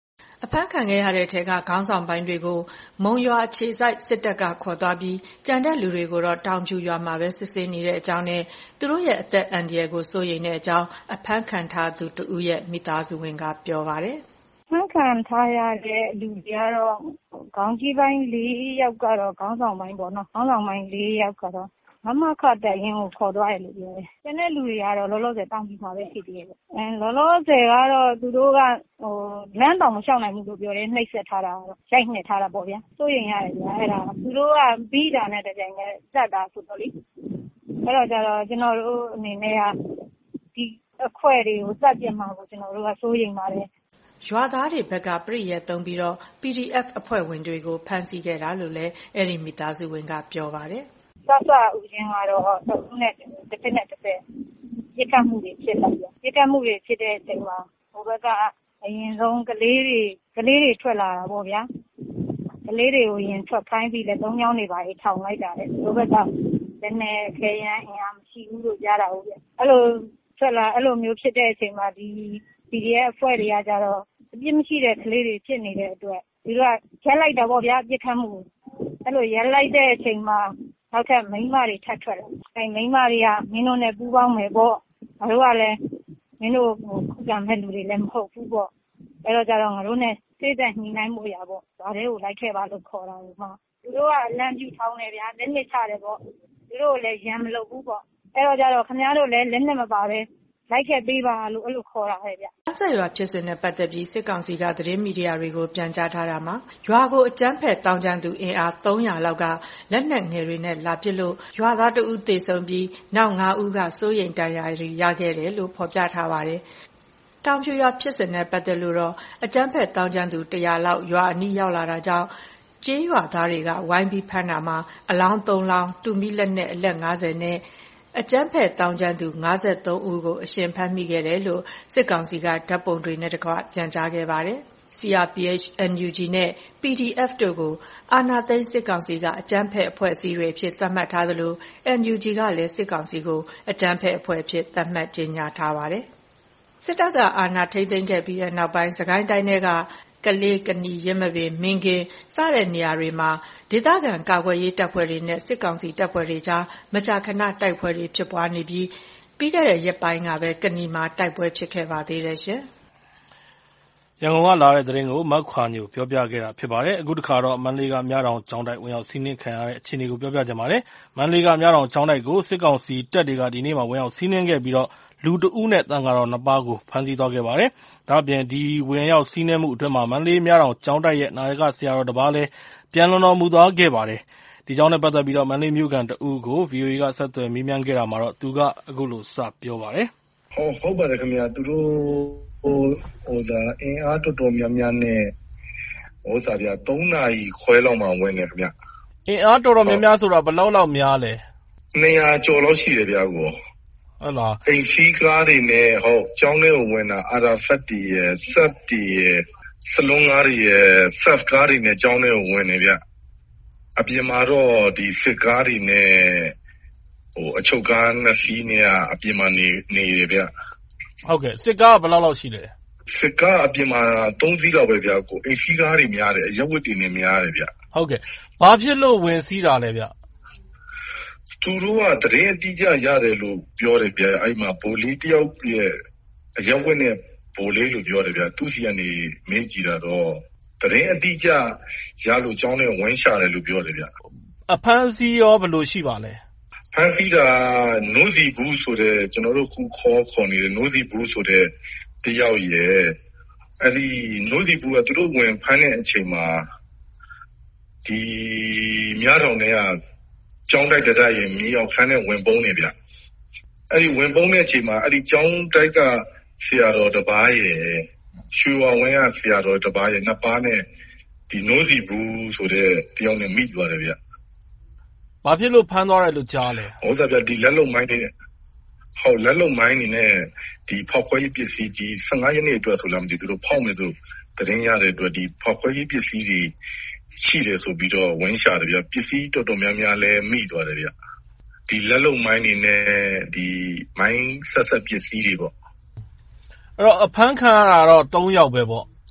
S9: အဖမ်းခံခဲ့ရတဲ့ထဲကခေါင်းဆောင်ပိုင်းတွေကိုမုံရွာအခြေစိုက်စစ်တပ်ကခေါ်သွားပြီးကြံတဲ့လူတွေကိုတော့တောင်ပြူရွာမှာပဲစစ်ဆေးနေတဲ့အကြောင်းနဲ့သူတို့ရဲ့အသက်အန္တရာယ်ကိုစိုးရိမ်တဲ့အကြောင်းအဖမ်းခံထားသူတဦးရဲ့မိသားစုဝင်ကပြောပါတယ်
S10: ။ဖမ်းခံထားရတဲ့လူတွေကတော့ခေါင်းကြီးပိုင်းလေးယောက်ကတော့ခေါင်းဆောင်ပိုင်းပေါ့နော်။ခေါင်းဆောင်ပိုင်းလေးယောက်ကတော့မမခတက်ရင်ကိုခေါ်သွားတယ်လို့ပြောတယ်။ကျန်တဲ့လူတွေကတော့လောလောဆယ်တောင်ပြူမှာပဲရှိသေးတယ်ပေါ့။အဲလောလောဆယ်ကတော့သူတို့ကဟိုလမ်းတောင်မလျှောက်နိုင်ဘူးလို့ပြောတယ်နှိပ်စက်ထားတာတော့ရိုက်နှက်ထားတာပေါ့ဗျာ။စိုးရင်ရတယ်ဗျာအဲ့ဒါသူတို့ကပြီးတာနဲ့တကြိမ်နဲ့စက်တာဆိုတော့လေ။အဲ့တော့ကျတော့ကျွန်တော်တို့အနေနဲ့ကဒီအခွဲတွေကိုစက်ပြမှာကိုကျွန်တော်တို့ကစိုးရင်ပါတယ်
S9: ။ရွာသားတွေဘက်ကပရိရက်သုံးပြီးတော့ P D F အဖွဲ့ဝင်တွေကိုဖမ်းဆီးခဲ့တာလို့လည်းအဲ့ဒီမိသားစုဝင်ကပြောပါတယ်
S10: ။စစဦးချင်းကတော့သူနဲ့တစ်ဖက်နဲ့တစ်ဖက်ပြစ်ခတ်မှုတွေဖြစ်လာတယ်ပြစ်ခတ်မှုတွေဖြစ်တဲ့အချိန်မှာဟိုဘက်ကအရင်ဆုံးကလေးတွေကလေးတွေထွက်လာတာပေါ့ဗျာကလေးတွေကိုရင်ထွက်ခိုင်းပြီးလဲသုံးချောင်းတွေပါထောင်လိုက်တာလေဟိုဘက်ကလည်းနည်းခဲရန်အင်အားမရှိဘူးလို့ကြားတာဟုတ်ဗျအဲ့လိုထွက်လာအဲ့လိုမျိုးဖြစ်တဲ့အချိန်မှာဒီ P D F အဖွဲ့တွေကကြတော့အပြစ်မရှိတဲ့ကလေးတွေဖြစ်နေတဲ့အတွက်ဒီကရက်လိုက်တာပေါ့ဗျာပြစ်ခတ်မှုအဲ့လိုရက်လိုက်တဲ့အချိန်မှာနောက်ထပ်မိန်းမတွေထပ်ထွက်လာအဲမိန်းမတွေကမင်းတို့နဲ့ပူးပေါင်းမယ်ပေါ့ငါတို့ကလည်းမင်းတို့ခုခံမဲ့လူတွေလည်းမဟုတ်ဘူးပေါ့အဲ့တော့ကြတော့ငါတို့နဲ့စိတ်သက်ညှိနှိုင်းမှုရပေါ့ဒါတွေကိုလိုက်ခဲ့ပါလို့ခေါ်တာလို့မှသူတို့ကလမ်းပြူထောင်းနေဗျာလက်နက်ချတယ်ပေါ့သူတို့လည်းရံမလုပ်ဘူးပေါ့အဲ့တော့ကြတော့ခင်ဗျားတို့လည်းလက်နက်မပါပဲလိုက်ခဲ့ပေးပါလို့အဲ့လိုခေါ်တာဟဲ့ဗျ
S9: ။အဆက်ရွာဖြစ်စဉ်နဲ့ပတ်သက်ပြီးစစ်ကောင်စီကသတင်းမီဒီယာတွေကိုပြန်ကြားထားတာမှာရွာကိုအကြမ်းဖက်တောင်းကြမ်းသူအင်အားသုံးရာလောက်ကလက်နက်ငယ်တွေနဲ့လာပစ်လို့ရွာသားတဦးသေဆုံးပြီးနောက်ငါးဦးကစိုးရိမ်ဒဏ်ရာတွေရခဲ့တယ်လို့ဖော်ပြထားပါတယ်။တောင်ပြူရွာဖြစ်စဉ်နဲ့ပတ်သက်လို့တော့အကြမ်းဖက်တောင်းကြမ်းသူတရာလောက်ရွာအနီးရောက်လာတာကြောင့်ကျေးရွာသားတွေကဝိုင်းပြီးဖမ်းတာမှာအလောင်းသုံးလောင်းတူမီလက်နဲ့အလက်၅၀နဲ့အကြမ်းဖက်တောင်းကြမ်းသူ၅၃ဦးကိုအရှင်ဖမ်းမိခဲ့တယ်လို့စစ်ကောင်စီကဓာတ်ပုံတွေနဲ့တကွပြန်ကြားခဲ့ပါတယ်။ C R P H, N U G နဲ့ P D F တို့ကိုအာဏာသိမ်းစစ်ကောင်စီကအကြမ်းဖက်အဖွဲ့အစည်းတွေဖြစ်သတ်မှတ်ထားသလို N U G ကလည်းစစ်ကောင်စီကိုအကြမ်းဖက်အဖွဲ့ဖြစ်သတ်မှတ်ကြေညာထားပါတယ်။စစ်တပ်ကအာဏာထိန်းသိမ်းခဲ့ပြီးတဲ့နောက်ပိုင်းစကိုင်းတိုင်းကကလေးကနီရမပင်မင်းကင်းစတဲ့နေရာတွေမှာဒေသခံကာကွယ်ရေးတပ်ဖွဲ့တွေနဲ့စစ်ကောင်စီတပ်ဖွဲ့တွေကြားမကြာခဏတိုက်ပွဲတွေဖြစ်ပွားနေပြီးပြီးခဲ့တဲ့ရက်ပိုင်းကပဲကနီမှာတိုက်ပွဲဖြစ်ခဲ့ပါသေးတယ်ရှင်
S2: ။ရန်ကုန်ကလာတဲ့သတင်းကိုမတ်ခွာညိုပြောပြခဲ့တာဖြစ်ပါတယ်။အခုတစ်ခါတော့မန္တလေးကမြတောင်ကျောင်းတိုက်ဝင်ရောက်စီးနင်းခံရတဲ့အခြေအနေကိုပြောပြကြပါမယ်။မန္တလေးကမြတောင်ကျောင်းတိုက်ကိုစစ်ကောင်စီတပ်တွေကဒီနေ့မှဝင်ရောက်စီးနင်းခဲ့ပြီးတော့လူတဦးနဲ့တန်ဃာတော်နှစ်ပါးကိုဖမ်းဆီးသွားခဲ့ပါတယ်။ဒါ့အပြင်ဒီဝင်ရောက်စီးနင်းမှုအတွင်းမှာမန္တလေးမြတောင်ကျောင်းတိုက်ရဲ့နာယကဆရာတော်တစ်ပါးလည်းပြန်လွန်တော်မူသွားခဲ့ပါတယ်။ဒီကြောင်းနဲ့ပတ်သက်ပြီးတော့မန္တလေးမြို့ခံတဦးကို V O A ကဆက်သွယ်မေးမြန်းခဲ့တာမှာတော့သူကအခုလိုစပြောပါတယ်
S8: ။ဟုတ်ဟုတ်ပါတယ်ခင်ဗျာသူတို့ဟိုဟိုဒါအင်အားတော်တော်များများနဲ့ဟိုစားပြသုံးနာရီခွဲလောက်မှဝင်နေခင်ဗျ
S2: ။အင်အားတော်တော်များများဆိုတာဘယ်လောက်လောက်များလဲ
S8: ။နေရာကျော်လောက်ရှိတယ်ဗျာကို
S2: ဟုတ်လား
S8: အိမ်စီးကားတွေနဲ့ဟုတ်ကျောင်းထဲကိုဝင်တာအာရာဖတ်တီရဲ့ဆက်တီရဲ့စလုံးကားတွေရဲ့ဆက်ကားတွေနဲ့ကျောင်းထဲကိုဝင်နေဗျအပြင်မှာတော့ဒီစစ်ကားတွေနဲ့ဟိုအချုပ်ကားနှစ်စီးနဲ့အပြင်မှာနေနေရဗျ
S2: ဟုတ်ကဲ့စစ်ကားဘယ်လောက်လောက်ရှိလဲ
S8: စစ်ကားအပြင်မှာသုံးစီးလောက်ပဲဗျကိုအိမ်စီးကားတွေများတယ်အရက်ဝတ်တွေနဲ့များတယ်ဗျ
S2: ဟုတ်ကဲ့ဘာဖြစ်လို့ဝင်စီးတာလဲဗျ
S8: သူတို့ကတရင်အတိအကျရတယ်လို့ပြောတယ်ဗျအဲ့မှာဗိုလ်လေးတယောက်ရဲ့အရက်ဝတ်နဲ့ဗိုလ်လေးလို့ပြောတယ်ဗျသူစီကနေမင်းကြည့်တာတော့တရင်အတိအကျရလို့ကျောင်းထဲဝင်းရှာတယ်လို့ပြောတယ်ဗျ
S2: အဖမ်းဆီးရောဘယ်လိုရှိပါလဲ
S8: ဖမ်းဆီးတာနိုးစီဘူးဆိုတဲ့ကျွန်တော်တို့ခုခေါ်ခေါ်နေတဲ့နိုးစီဘူးဆိုတဲ့တယောက်ရဲ့အဲ့ဒီနိုးစီဘူးကသူတို့ဝင်ဖမ်းတဲ့အချိန်မှာဒီများတော်တွေကကျောင်းတိုက်တိုက်ရင်မြေအောင်ခန်းနဲ့ဝင်ပုံးနေဗျအဲ့ဒီဝင်ပုံးတဲ့အချိန်မှာအဲ့ဒီကျောင်းတိုက်ကဆရာတော်တပါးရဲ့ရွှေဝဝင်းကဆရာတော်တပါးရဲ့နှစ်ပါးနဲ့ဒီနိုးစီဘူးဆိုတဲ့တယောက်နဲ့မိသွားတယ်ဗျ
S2: ဘာဖြစ်လို့ဖမ်းသွားတယ်လို့ကြားလဲ
S8: ဟောစားဗျဒီလက်လုံမိုင်းနေဟောလက်လုံမိုင်းနေနဲ့ဒီဖောက်ခွဲရေးပစ္စည်းကြီးဆယ့်ငါရက်နေ့အတွက်ဆိုလားမသိသူတို့ဖောက်မယ်ဆိုသတင်းရတဲ့အတွက်ဒီဖောက်ခွဲရေးပစ္စည်းတွေရှိတယ်ဆိုပြီးတော့ဝင်းရှာတယ်ဗျပစ္စည်းတော်တော်များများလဲမိသွားတယ်ဗျဒီလက်လုံမိုင်းနေနဲ့ဒီမိုင်းဆက်ဆက်ပစ္စည်းတွေပေါ့
S2: အဲ့တော့အဖမ်းခံရတာတော့သုံးယောက်ပဲပေါ့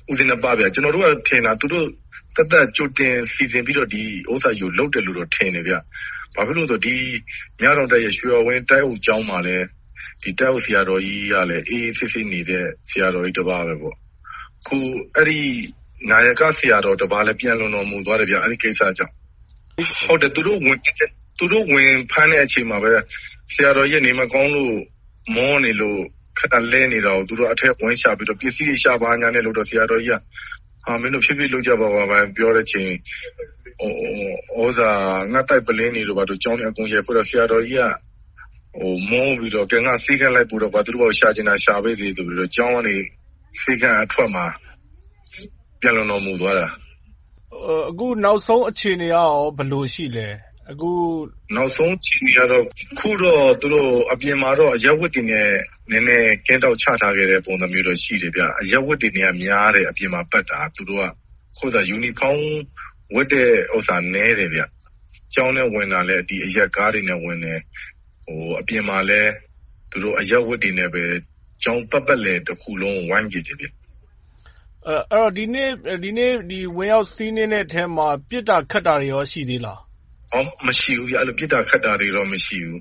S11: ဦးဇင်းနဲ့ပါဗျကျွန်တော်တို့ကထင်တာသူတို့တက်တက်ကြိုတင်စီစဉ်ပြီးတော့ဒီဥစ္စာယူလုပ်တယ်လို့တော့ထင်တယ်ဗျဘာဖြစ်လို့ဆိုဒီမြတော်တဲ့ရွှေဝင်းတိုက်အုပ်ကျောင်းမှာလဲဒီတိုက်အုပ်ဆရာတော်ကြီးကလည်းအေးအေးဆေးဆေးနေတဲ့ဆရာတော်ကြီးတစ်ပါးပဲပေါ့ခုအဲ့ဒီနာယကဆရာတော်တစ်ပါးလည်းပြန်လွန်တော်မူသွားတယ်ဗျအဲ့ဒီကိစ္စကြောင့်ဟုတ်တယ်သူတို့ဝင်သူတို့ဝင်ဖမ်းတဲ့အချိန်မှာပဲဆရာတော်ရဲ့နေမကောင်းလို့မောနေလို့ခက်လဲနေတော့သူတို့အထက်ဝင်ရှာပြီးတော့ပစ္စည်းတွေရှာပါညာနဲ့လို့တော့ဆရာတော်ကြီးကဟာမင်းတို့ဖြစ်ဖြစ်လုပ်ကြပါပါပြောတဲ့ချိန်ဟိုဩဇာငတ်တိုက်ပလင်းနေလို့ပါတော့ကြောင်းနေအကုန်ရဲပြီးတော့ဆရာတော်ကြီးကဟိုမောပြီးတော့ကဲငါစီးကလိုက်ပို့တော့ဘာသူတို့ဘာရှာချင်တာရှာပေးသေးဆိုပြီးတော့ကြောင်းကနေစီးကအထွက်မှာပြန်လွန်တော်မူသွားတာ
S2: အခုနောက်ဆုံးအခြေအနေရောဘယ်လိုရှိလဲအခု
S11: နောက်ဆုံးအခြေအနေကတော့ခုတော့သူတို့အပြင်မှာတော့အရက်ဝတ်တွေနဲ့နည်းနည်းကင်းတော့ချထားခဲ့တဲ့ပုံစံမျိုးတော့ရှိတယ်ဗျအရက်ဝတ်တွေနဲ့များတယ်အပြင်မှာပတ်တာသူတို့ကခုစားယူနီဖောင်းဝတ်တဲ့ဥစ္စာနဲတယ်ဗျကျောင်းနဲ့ဝင်တာလဲဒီအရက်ကားတွေနဲ့ဝင်တယ်ဟိုအပြင်မှာလဲသူတို့အရက်ဝတ်တွေနဲ့ပဲကျောင်းပတ်ပတ်လဲတစ်ခုလုံးဝိုင်းကြည့်တယ်ဗျ
S2: အဲအဲ့တော့ဒီနေ့ဒီနေ့ဒီဝင်ရောက်စီးနေတဲ့ထဲမှာပြစ်တာခတ်တာတွေရောရှိသေးလား
S11: ဟောမရှိဘူးဗျအဲ့လိုပြစ်တာခတ်တာတွေတော့မရှိဘူး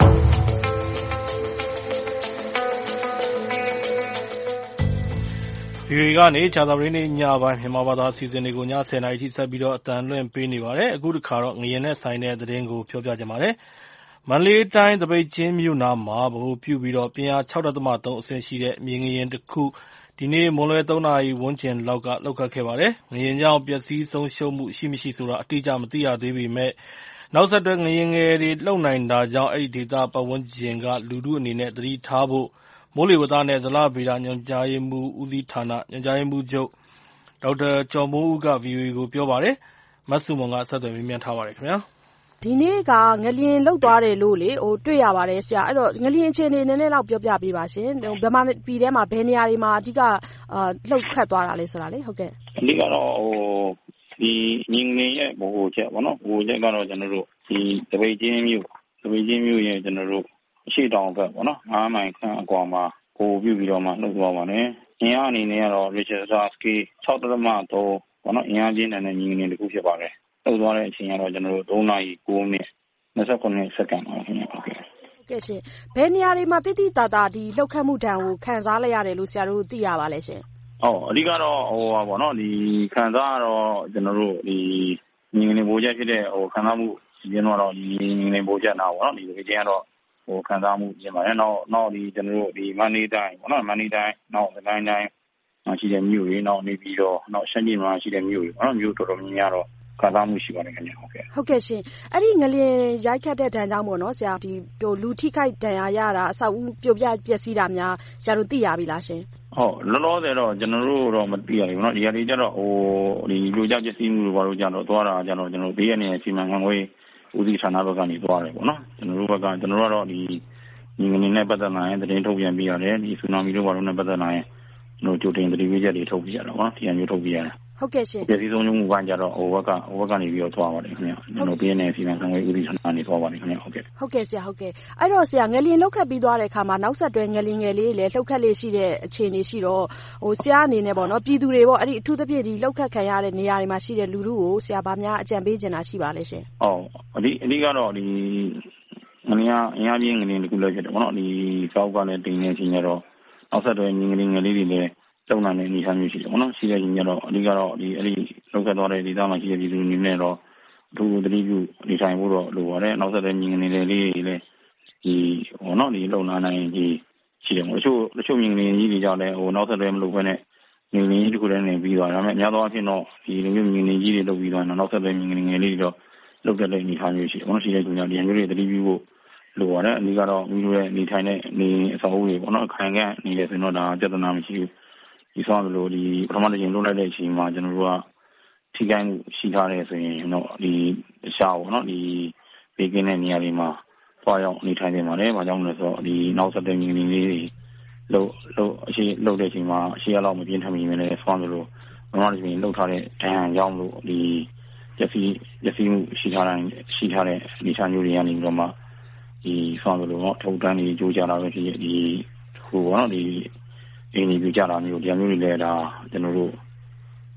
S2: ဗီအိုအေကနေခြာသာပရင်းနေ့ညပိုင်းမြန်မာဘာသာအစီအစဉ်တွေကိုညဆယ်နာရီထိဆက်ပြီးတော့အတန်လွှင့်ပေးနေပါတယ်အခုတစ်ခါတော့ငရင်နဲ့ဆိုင်တဲ့သတင်းကိုပြောပြကြပါမယ်မန္တလေးတိုင်းသပိတ်ချင်းမြို့နာမှာဗဟိုပြုပြီးတော့ပြင်းအား ၆ဒသမ ၃ အဆင့်ရှိတဲ့မြေငရင်တစ်ခုဒီနေ့မွန်းလွဲသုံးနာရီဝန်းကျင်လောက်ကလှုပ်ခတ်ခဲ့ပါတယ်ငရင်ကြောင့်ပျက်စီးဆုံးရှုံးမှုရှိမရှိဆိုတာအတိအကျမသိရသေးပေမဲ့နောက်ဆက်တွဲငရင်ငယ်တွေလှုပ်နိုင်တာကြောင့်အဲ့ဒီဒေသပတ်ဝန်းကျင်ကလူထုအနေနဲ့သတိထားဖို့မိုးလေဝသနဲ့ဇလဗေဒညွှန်ကြားရေးမှူးဦးစီးဌာနညွှန်ကြားရေးမှူးချုပ်ဒေါက်တာကျော်မိုးဦးက ဗီအိုအေကိုပြောပါတယ်မဆုမွန်ကဆက်သွယ်မေးမြန်းထားပါတယ်ခင်ဗျာ
S12: ဒီနေ့ကငလျင်လှုပ်သွားတယ်လို့လေဟိုတွေ့ရပါတယ်ဆရာအဲ့တော့ငလျင်အခြေအနေနည်းနည်းလောက်ပြောပြပေးပါရှင်ဗမာပြည်ထဲမှာဘယ်နေရာတွေမှာအဓိကအာလှုပ်ခတ်သွားတာလဲဆိုတာလေဟုတ်ကဲ့
S13: အဓိကတော့ဟိုဒီငင်းငင်းရဲ့ဘိုးချက်ပေါ့နော်ဘိုးချက်ကတော့ကျွန်တော်တို့ဒီတပိတ်ချင်းမြို့တပိတ်ချင်းမြို့ရဲ့ကျွန်တော်တို့အရှိတောင်ဘက်ပေါ့နော်ငါးမိုင်ခန့်အကွာမှာကိုပြုပြီးတော့မှလှုပ်သွားပါတယ်။အင်အားအနေနဲ့ကတော့ Richard Sarsky ၆ဒသမ ၃ပေါ့နော်အင်အားချင်းတဲ့ညီငယ်တစ်ခုဖြစ်ပါတယ်။လှုပ်သွားတဲ့အချိန်ကတော့ကျွန်တော်တို့၃နာရီ၉မိနစ်၂၉စက္ကန့်ပါခင်ဗျာ။ဟုတ်ကဲ့
S12: ။ကဲရှင်ဘယ်နေရာတွေမှာတိတိတသာဒီလှုပ်ခတ်မှုတံကိုခံစားလိုက်ရတယ်လို့ဆရာတို့သိရပါလဲရှင်
S13: ။ဟုတ်အဓိကတော့ဟိုပါပေါ့နော်ဒီခံစားကတော့ကျွန်တော်တို့ဒီညီငယ်ဘိုးချက်ဖြစ်တဲ့ဟိုခံစားမှုဒီကျတော့ဒီညီငယ်ဘိုးချက်နာပေါ့နော်ဒီဒီကျတော့ဟိုခံစားမှုပြင်ပါတယ်နောက်နောက်ဒီကျွန်တော်တို့ဒီမန္တလေးတိုင်းပေါ့နော်မန္တလေးတိုင်းနောက်စကိုင်းတိုင်းရှိတဲ့မြို့တွေနောက်နေပြီးတော့နောက်ရှမ်းပြည်မှာရှိတဲ့မြို့တွေပေါ့နော်မြို့တော်တော်များများတော့ခံစားမှုရှိပါတယ်ခင်ဗျာဟုတ်ကဲ့
S12: ဟုတ်ကဲ့ရှင်အဲ့ဒီငလျင်ရိုက်ခတ်တဲ့ဒဏ်ကြောင့်ပေါ့နော်ဆရာဒီဟိုလူထိခိုက်ဒဏ်ရာရတာအဆောက်အဦပြိုပြပျက်စီးတာများဆရာတို့သိရပြီလားရှင်
S13: ဟုတ်လောလောဆယ်တော့ကျွန်တော်တို့တော့မသိရဘူးเนาะဒီဟာတွေကျတော့ဟိုဒီလူကြောက်ပျက်စီးမှုတွေဘာလို့ကြတော့သွားတာကြတော့ကျွန်တော်ဘေးရနေစီမံခန့်ခွဲဦးစီးဌာနဘက်ကနေသွားတယ်ပေါ့နော်ကျွန်တော်တို့ဘက်ကကျွန်တော်တို့ကတော့ဒီညီငယ်နဲ့ပတ်သက်လာရင်သတင်းထုတ်ပြန်ပြရတယ်ဒီဆူနာမီတို့ဘာလို့နဲ့ပတ်သက်လာရင်ကျွန်တော်ကြိုတင်သတိပေးချက်တွေထုတ်ပြရတာပေါ့နော်ဒီအမျိုးထုတ်ပြရတယ်
S12: ဟုတ်ကဲ့ရှင်
S13: ပျက်စီးဆုံးမှုပိုင်းကြတော့ဟိုဘက်ကဟိုဘက်ကနေပြီးတော့သွားပါတယ်ခင်ဗျာကျွန်တော်ဘေးရနေစီမံခန့်ခွဲဦးစီးဌာနကနေသွားပါတယ်ခင်ဗျာဟုတ်ကဲ့
S12: ဟုတ်ကဲ့ဆရာဟုတ်ကဲ့အဲ့တော့ဆရာငလျင်လှုပ်ခတ်ပြီးသွားတဲ့အခါမှာနောက်ဆက်တွဲငလျင်ငယ်လေးတွေလည်းလှုပ်ခတ်လေးရှိတဲ့အခြေအနေရှိတော့ဟိုဆရာအနေနဲ့ပေါ့နော်ပြည်သူတွေပေါ့အဲ့ဒီအထူးသဖြင့်ဒီလှုပ်ခတ်ခံရတဲ့နေရာတွေမှာရှိတဲ့လူထုကိုဆရာဗာများအကြံပေးချင်တာရှိပါလဲရှင်
S13: ဟုတ်အဒီအဒီကတော့ဒီငလျင်အင်အားချင်းငလျင်တခုလည်းဖြစ်တယ်ပေါ့နော်ဒီစောက်ကလည်းတင်နေချင်းကြတော့နောက်ဆက်တွဲငလျင်ငယ်လေးတွေလည်းလုံနိုင်တဲ့အနေအထားမျိုးရှိတယ်ပေါ့နော်ရှိတဲ့ချင်းကြတော့အဓိကတော့ဒီအဲ့ဒီလောက်ဆက်သွားတဲ့ဒေသမှာရှိတဲ့ပြည်သူတွေနဲ့တော့အထူးသတိပြုနေထိုင်ဖို့တော့လိုပါတယ်နောက်ဆက်တွဲညီငယ်လေးတွေလည်းဒီဟိုနော်ဒီလုံလာနိုင်ကြီးရှိတယ်ပေါ့တချို့တချို့ညီငယ်ကြီးတွေကြောင့်လည်းဟိုနောက်ဆက်တွဲမလုပ်ဘဲနဲ့ညီငယ်ကြီးတခုတည်းနေပြီးသွားဒါပေမဲ့အများသောအားဖြင့်တော့ဒီလိုမျိုးညီငယ်ကြီးတွေလုပ်ပြီးသွားတော့နောက်ဆက်တွဲညီငယ်ငယ်လေးတွေတော့လုပ်တဲ့အနေအထားမျိုးရှိတယ်ပေါ့နော်ရှိတဲ့သူများဒီမျိုးတွေသတိပြုဖို့လိုပါတယ်အနည်းကတော့မိတို့ရဲ့နေထိုင်တဲ့နေအဆောက်အဦတွေပေါ့နော်ခိုင်ခံ့နေတယ်ဆိုတော့ဒါပြဿနာမရှိဘူးဒီဆောင်လို့ဒီပထမတစ်ချိန်လုပ်လိုက်တဲ့အချိန်မှာကျွန်တော်တို့ကထိခိုက်မှုရှိထားတယ်ဆိုရင်တော့ဒီအရှာပေါ့နော်ဒီဘေးကင်းတဲ့နေရာတွေမှာဖွာရောက်နေထိုင်နေပါတယ်။ဘာကြောင့်လဲဆိုတော့ဒီနောက်ဆက်တွဲညီငယ်လေးတွေလို့လို့အရှိလုပ်တဲ့အချိန်မှာအရှိရလောက်မပြင်းထန်မိမယ်လေဆောင်းလို့ပထမတစ်ချိန်လုပ်ထားတဲ့ဒဏ်ရာကြောင့်လို့ဒီပျက်စီးပျက်စီးမှုရှိထားတဲ့ရှိထားတဲ့နေချာမျိုးတွေကနေပြီးတော့မှဒီဆောင်းလို့တော့ထုတ်တန်းတွေကြိုးကြတာပဲဖြစ်ဒီဟိုပေါ့နော်ဒီအင်းကြီးပြကြတာမျိုးတရားမျိုးတွေလည်းဒါကျွန်တော်တို့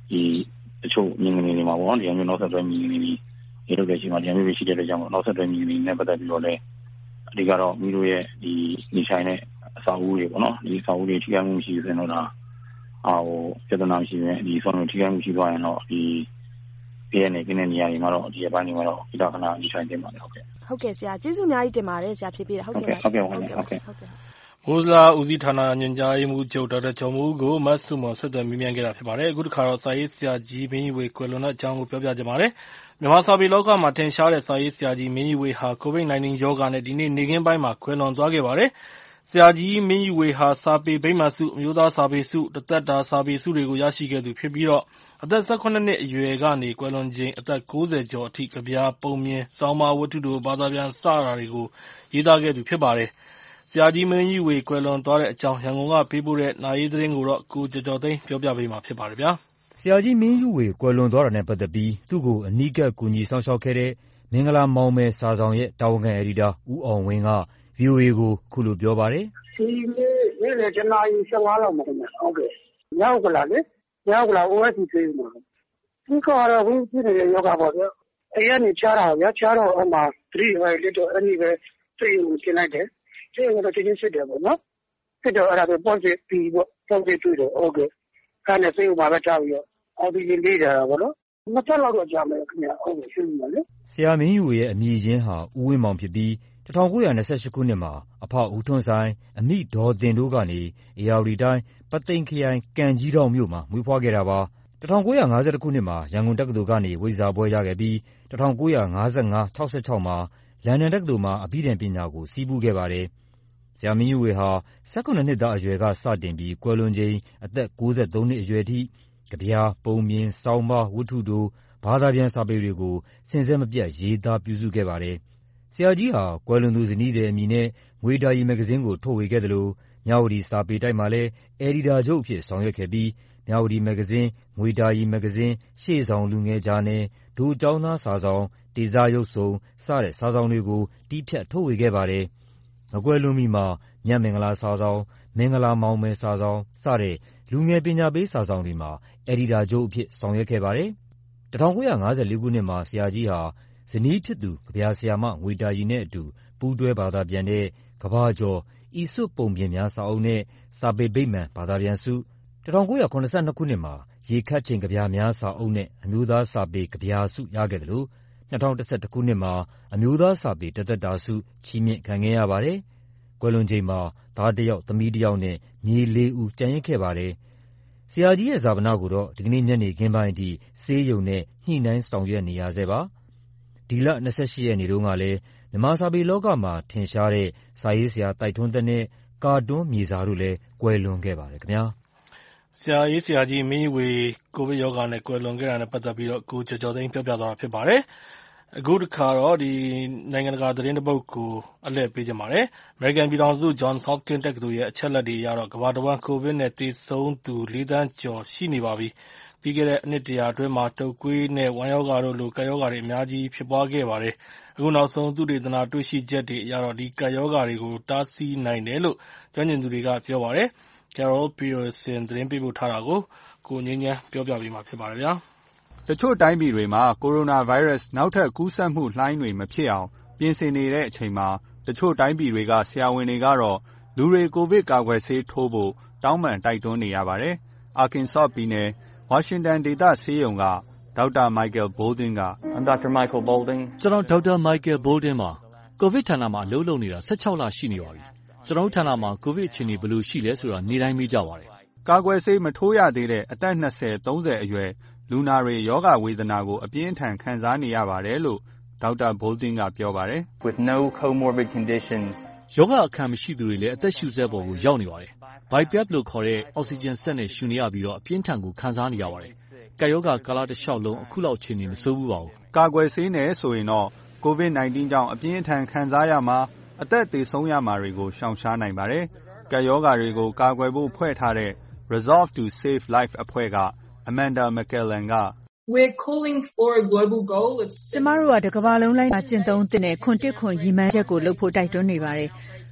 S13: ဒီတချို့မြင်ငနေတွေမှာပေါ့ဒီမျိုးနောက်ဆက်တွဲမြင်ငနေတွေဒီလိုတဲ့အချိန်မှာဒီမျိုးရှိတဲ့ကြောင့်နောက်ဆက်တွဲမြင်ငနေနဲ့ပတ်သက်ပြီးတော့လည်းအဓိကတော့မိတို့ရဲ့ဒီနေဆိုင်တဲ့အစာအုပ်တွေပေါ့နော်ဒီအစာအုပ်တွေထိခိုက်မှုရှိနေတော့ဒါအာဟိုပြဿနာရှိရင်ဒီဆောင်းထိခိုက်မှုရှိသွားရင်တော့ဒီပြည့်နေပြည့်နေနေရာတွေမှာတော့ဒီအပိုင်းတွေမှာတော့ဒီတော့ခဏဒီဆိုင်တင်ပါတယ်ဟုတ်ကဲ့
S12: ဟုတ်ကဲ့ဆရာကျေးဇူးအများကြီးတင်ပါတယ်ဆရာဖြေပေးတာဟုတ်ကဲ့
S13: ဟုတ်ကဲ့ဟုတ်ကဲ့ဟုတ်ကဲ့
S2: မိုးလာဦးစီးဌာနညွှန်ကြားရေးမှူးချုပ်ဒေါက်တာကျော်မိုးကိုမတ်စုမော်ဆက်သွယ်မေးမြန်းခဲ့တာဖြစ်ပါတယ်အခုတစ်ခါတော့စာရေးဆရာကြီးမင်းကြီးဝေကွယ်လွန်တဲ့အကြောင်းကိုပြောပြကြပါမယ်မြန်မာစာပေလောကမှာထင်ရှားတဲ့စာရေးဆရာကြီးမင်းကြီးဝေဟာ ကိုဗစ် ၁၉ ရောဂါနဲ့ဒီနေ့နေခင်းပိုင်းမှာကွယ်လွန်သွားခဲ့ပါတယ်ဆရာကြီးမင်းကြီးဝေဟာစာပေဗိမာန်စုအမျိုးသားစာပေစုတသက်တာစာပေစုတွေကိုရရှိခဲ့သူဖြစ်ပြီးတော့အသက် ၁၇ နှစ်အရွယ်ကနေကွယ်လွန်ချိန်အသက် ၉၀ ကျော်အထိကြပြားပုံမြင်စောင်းမဝတ္ထုတို့ဘာသာပြန်စတာတွေကိုရေးသားခဲ့သူဖြစ်ပါတယ်ဆရာကြီးမင်းကြီးဝေကွယ်လွန်သွားတဲ့အကြောင်းရန်ကုန်ကပေးပို့တဲ့နာရေးသတင်းကိုတော့ကိုကျော်ကျော်သိန်းပြောပြပေးမှာဖြစ်ပါတယ်ဗျာ
S14: ဆရာကြီးမင်းကြီးဝေကွယ်လွန်သွားတာနဲ့ပတ်သက်ပြီးသူ့ကိုအနီးကပ်ကူညီဆောင်ရှောက်ခဲ့တဲ့မင်္ဂလာမောင်မယ်စာဆောင်ရဲ့တာဝန်ခံအယ်ဒီတာဦးအောင်ဝင်းက ဗီအိုအေ ကိုခုလိုပြောပါတယ်
S15: ဒီနေ့နေ့ကျနာရီ၁၅လောက်မှာဟုတ်ကဲ့ညောက်ကလာလေညောက်ကလာ အို အက်စ် စီ မှာဒီကတော့ဝင်ပြည့်နေတဲ့ယောဂပါဗျအဲ့ရနေချားတာဗျာချားတော့အမှသတိဝိုင်းလက်တော့အဲ့ဒီပဲသိကိုရှင်းလိုက်တယ်ရှင်းတော့တင်းရှင်းတယ်ပေါ့နော်ဖြစ်တော့အဲ့ဒါပဲ positive ပြီးပေါ့ positive တွေ့တယ်ဟုတ်ကဲ့အဲ့နဲ့သိကိုမှာပဲထားပြီးတော့အော်ဒီလေးတာပေါ့နော်မတက်တော့ကြာမယ်ခင်ဗျဟုတ်ကဲ့ရှင်းပါလေ
S14: ဆရာမင်းယူရဲ့အမည်ရင်းဟာဦးဝင်းမောင်ဖြစ်ပြီး၁၉၂၈ခုနှစ်မှာအဖဦးထွန်းဆိုင်အမိဒေါ်တင်တို့ကနေဧရာဝတီတိုင်းပသိမ်ခရိုင်ကံကြီးတောင်မြို့မှာမွေးဖွားခဲ့တာပါ၁၉၅၁ခုနှစ်မှာရန်ကုန်တက္ကသိုလ်ကနေဝိဇ္ဇာဘွဲ့ရခဲ့ပြီး၁၉၅၅ ၆၆မှာလန်ဒန်တက္ကသိုလ်မှာအဘိဓမ္မာပညာကိုစီးပူးခဲ့ပါတယ်ဆရာမင်းယူဝေဟာ၁၇နှစ်သားအရွယ်ကစတင်ပြီးကွယ်လွန်ချိန်အသက်၉၃နှစ်အရွယ်ထိကြပြားပုံမြင်စောင်းမဝတ္ထုတို့ဘာသာပြန်စာပေတွေကိုစဉ်ဆက်မပြတ်ရေးသားပြုစုခဲ့ပါတယ်ဆရာကြီးဟာကွယ်လွန်သူဇနီးသည်အမည်နဲ့ငွေဒါရီမဂ္ဂဇင်းကိုထုတ်ဝေခဲ့သလိုမြဝတီစာပေတိုက်မှာလည်းအယ်ဒီတာချုပ်အဖြစ်ဆောင်ရွက်ခဲ့ပြီးမြဝတီမဂ္ဂဇင်းငွေဒါရီမဂ္ဂဇင်းရှေ့ဆောင်လူငယ်ဂျာနယ်ဒိုကျောင်းသားစာဆောင်တေဇရုပ်စုံစတဲ့စာဆောင်တွေကိုတီးဖြတ်ထုတ်ဝေခဲ့ပါတယ်မကွယ်လွန်မီမှာမြတ်မင်္ဂလာစာဆောင်မင်္ဂလာမောင်မယ်စာဆောင်စတဲ့လူငယ်ပညာပေးစာဆောင်တွေမှာအယ်ဒီတာချုပ်အဖြစ်ဆောင်ရွက်ခဲ့ပါတယ်၁၉၅၄ခုနှစ်မှာဆရာကြီးဟာဇနီးဖြစ်သူကဗျာဆရာမငွေဒါရီနဲ့အတူပူးတွဲဘာသာပြန်တဲ့ကမ္ဘာကျော်ဤစွတ်ပုံပြင်များစာအုပ်နဲ့စာပေဗိမာန်ဘာသာပြန်စု၁၉၇၂ခုနှစ်မှာရေခတ်ချိန်ကဗျာများစာအုပ်နဲ့အမျိုးသားစာပေကဗျာစုရခဲ့သလို၂၀၁၁ခုနှစ်မှာအမျိုးသားစာပေတသက်တာစုချီးမြှင့်ခံခဲ့ရပါတယ်ကွယ်လွန်ချိန်မှာသားတစ်ယောက်သမီးတစ်ယောက်နဲ့မြေလေးဦးကျန်ရစ်ခဲ့ပါတယ်ဆရာကြီးရဲ့ဈာပနကိုတော့ဒီကနေ့ညနေခင်းပိုင်းအထိဆေးရုံနဲ့ညှိနှိုင်းဆောင်ရွက်နေရဆဲပါဒီလ၂၈ရက်နေ့တုန်းကလည်းမြန်မာစာပေလောကမှာထင်ရှားတဲ့စာရေးဆရာတိုက်ထွန်းသက်နဲ့ကာတွန်းမြေစာတို့လည်းကွယ်လွန်ခဲ့ပါတယ်ခင်ဗျာ
S2: ဆရာရေးဆရာကြီးမင်းကြီးဝေကိုဗစ်ရောဂါနဲ့ကွယ်လွန်ခဲ့တာနဲ့ပတ်သက်ပြီးတော့ကိုကျော်ကျော်သိန်းပြောပြသွားတာဖြစ်ပါတယ်အခုတစ်ခါတော့ဒီနိုင်ငံတကာသတင်းတစ်ပုဒ်ကိုအလှည့်ပေးကြပါမယ်။ American ပြည်ထောင်စု Johns Hopkins တက္ကသိုလ်ရဲ့အချက်အလက်တွေအရတော့ကမ္ဘာတစ်ဝန်းကိုဗစ်နဲ့သေဆုံးသူလေးသန်းကျော်ရှိနေပါပြီ။ပြီးခဲ့တဲ့အနှစ်တစ်ရာအတွင်းမှာတုပ်ကွေးနဲ့ဝမ်းရောဂါတို့လိုကပ်ရောဂါတွေအများကြီးဖြစ်ပွားခဲ့ပါတယ်။အခုနောက်ဆုံးသုတေသနတွေ့ရှိချက်တွေအရတော့ဒီကပ်ရောဂါတွေကိုတားဆီးနိုင်တယ်လို့ကျွမ်းကျင်သူတွေကပြောပါတယ်။ Carol Pearson သတင်းပေးပို့ထားတာကိုကိုငြိမ်းချမ်းပြောပြပေးမှာဖြစ်ပါတယ်ဗျာ။
S16: တချို့တိုင်းပြည်တွေမှာကိုရိုနာဗိုင်းရပ်စ်နောက်ထပ်ကူးစက်မှုလှိုင်းတွေမဖြစ်အောင်ပြင်ဆင်နေတဲ့အချိန်မှာတချို့တိုင်းပြည်တွေကဆရာဝန်တွေကတော့လူတွေကိုဗစ်ကာကွယ်ဆေးထိုးဖို့တောင်းပန်တိုက်တွန်းနေရပါတယ်။ Arkansas ပြည်နယ်ဝါရှင်တန်ဒေသဆေးရုံကဒေါက်တာ Michael Boldin က
S17: I'm Doctor Michael Boldin ကျွန်တော်ဒေါက်တာ Michael Boldin ပါကိုဗစ်ဌာနမှာအလုပ်လုပ်နေတာ၁၆လရှိနေပါပြီ။ကျွန်တော်ဌာနမှာကိုဗစ်အခြေအနေဘယ်လိုရှိလဲဆိုတာနေ့တိုင်းမေးကြပါတယ်
S16: ။ကာကွယ်ဆေးမထိုးရသေးတဲ့အသက်၂၀ ၃၀အရွယ်လူနာတွေယောဂဝေဒနာကိုအပြင်းထန်ခံစားနေရပါတယ်လို့ဒေါက်တာ Boldin ကပြောပါတယ်။
S17: With no comorbid conditions ယောဂအခံမရှိသူတွေလည်းအသက်ရှူစက်ပေါ်ကိုရောက်နေပါတယ်။ BiPAP လို့ခေါ်တဲ့အောက်ဆီဂျင်စက်နဲ့ရှူနေရပြီးတော့အပြင်းထန်ကိုခံစားနေရပါတယ်။ကပ်ရောဂါကာလတစ်လျှောက်လုံးအခုလောက်အခြေအနေမဆိုးဘူးပါဘူး
S16: ။ကာကွယ်ဆေးနဲ့ဆိုရင်တော့ကိုဗစ်၁၉ ကြောင့်အပြင်းထန်ခံစားရမှာအသက်သေဆုံးရမှာတွေကိုရှောင်ရှားနိုင်ပါတယ်။ကပ်ရောဂါတွေကိုကာကွယ်ဖို့ဖွဲ့ထားတဲ့ Resolve to Save Life အဖွဲ့ကAmanda McKellen က
S18: We're calling for a global goal. It's
S7: ကျမတို့ကတကမ္ဘာလုံးလိုက်ကျင့်သုံးတဲ့ခွန်တစ်ခွန်ရည်မှန်းချက်ကိုလုပ်ဖို့တိုက်တွန်းနေပါတယ်။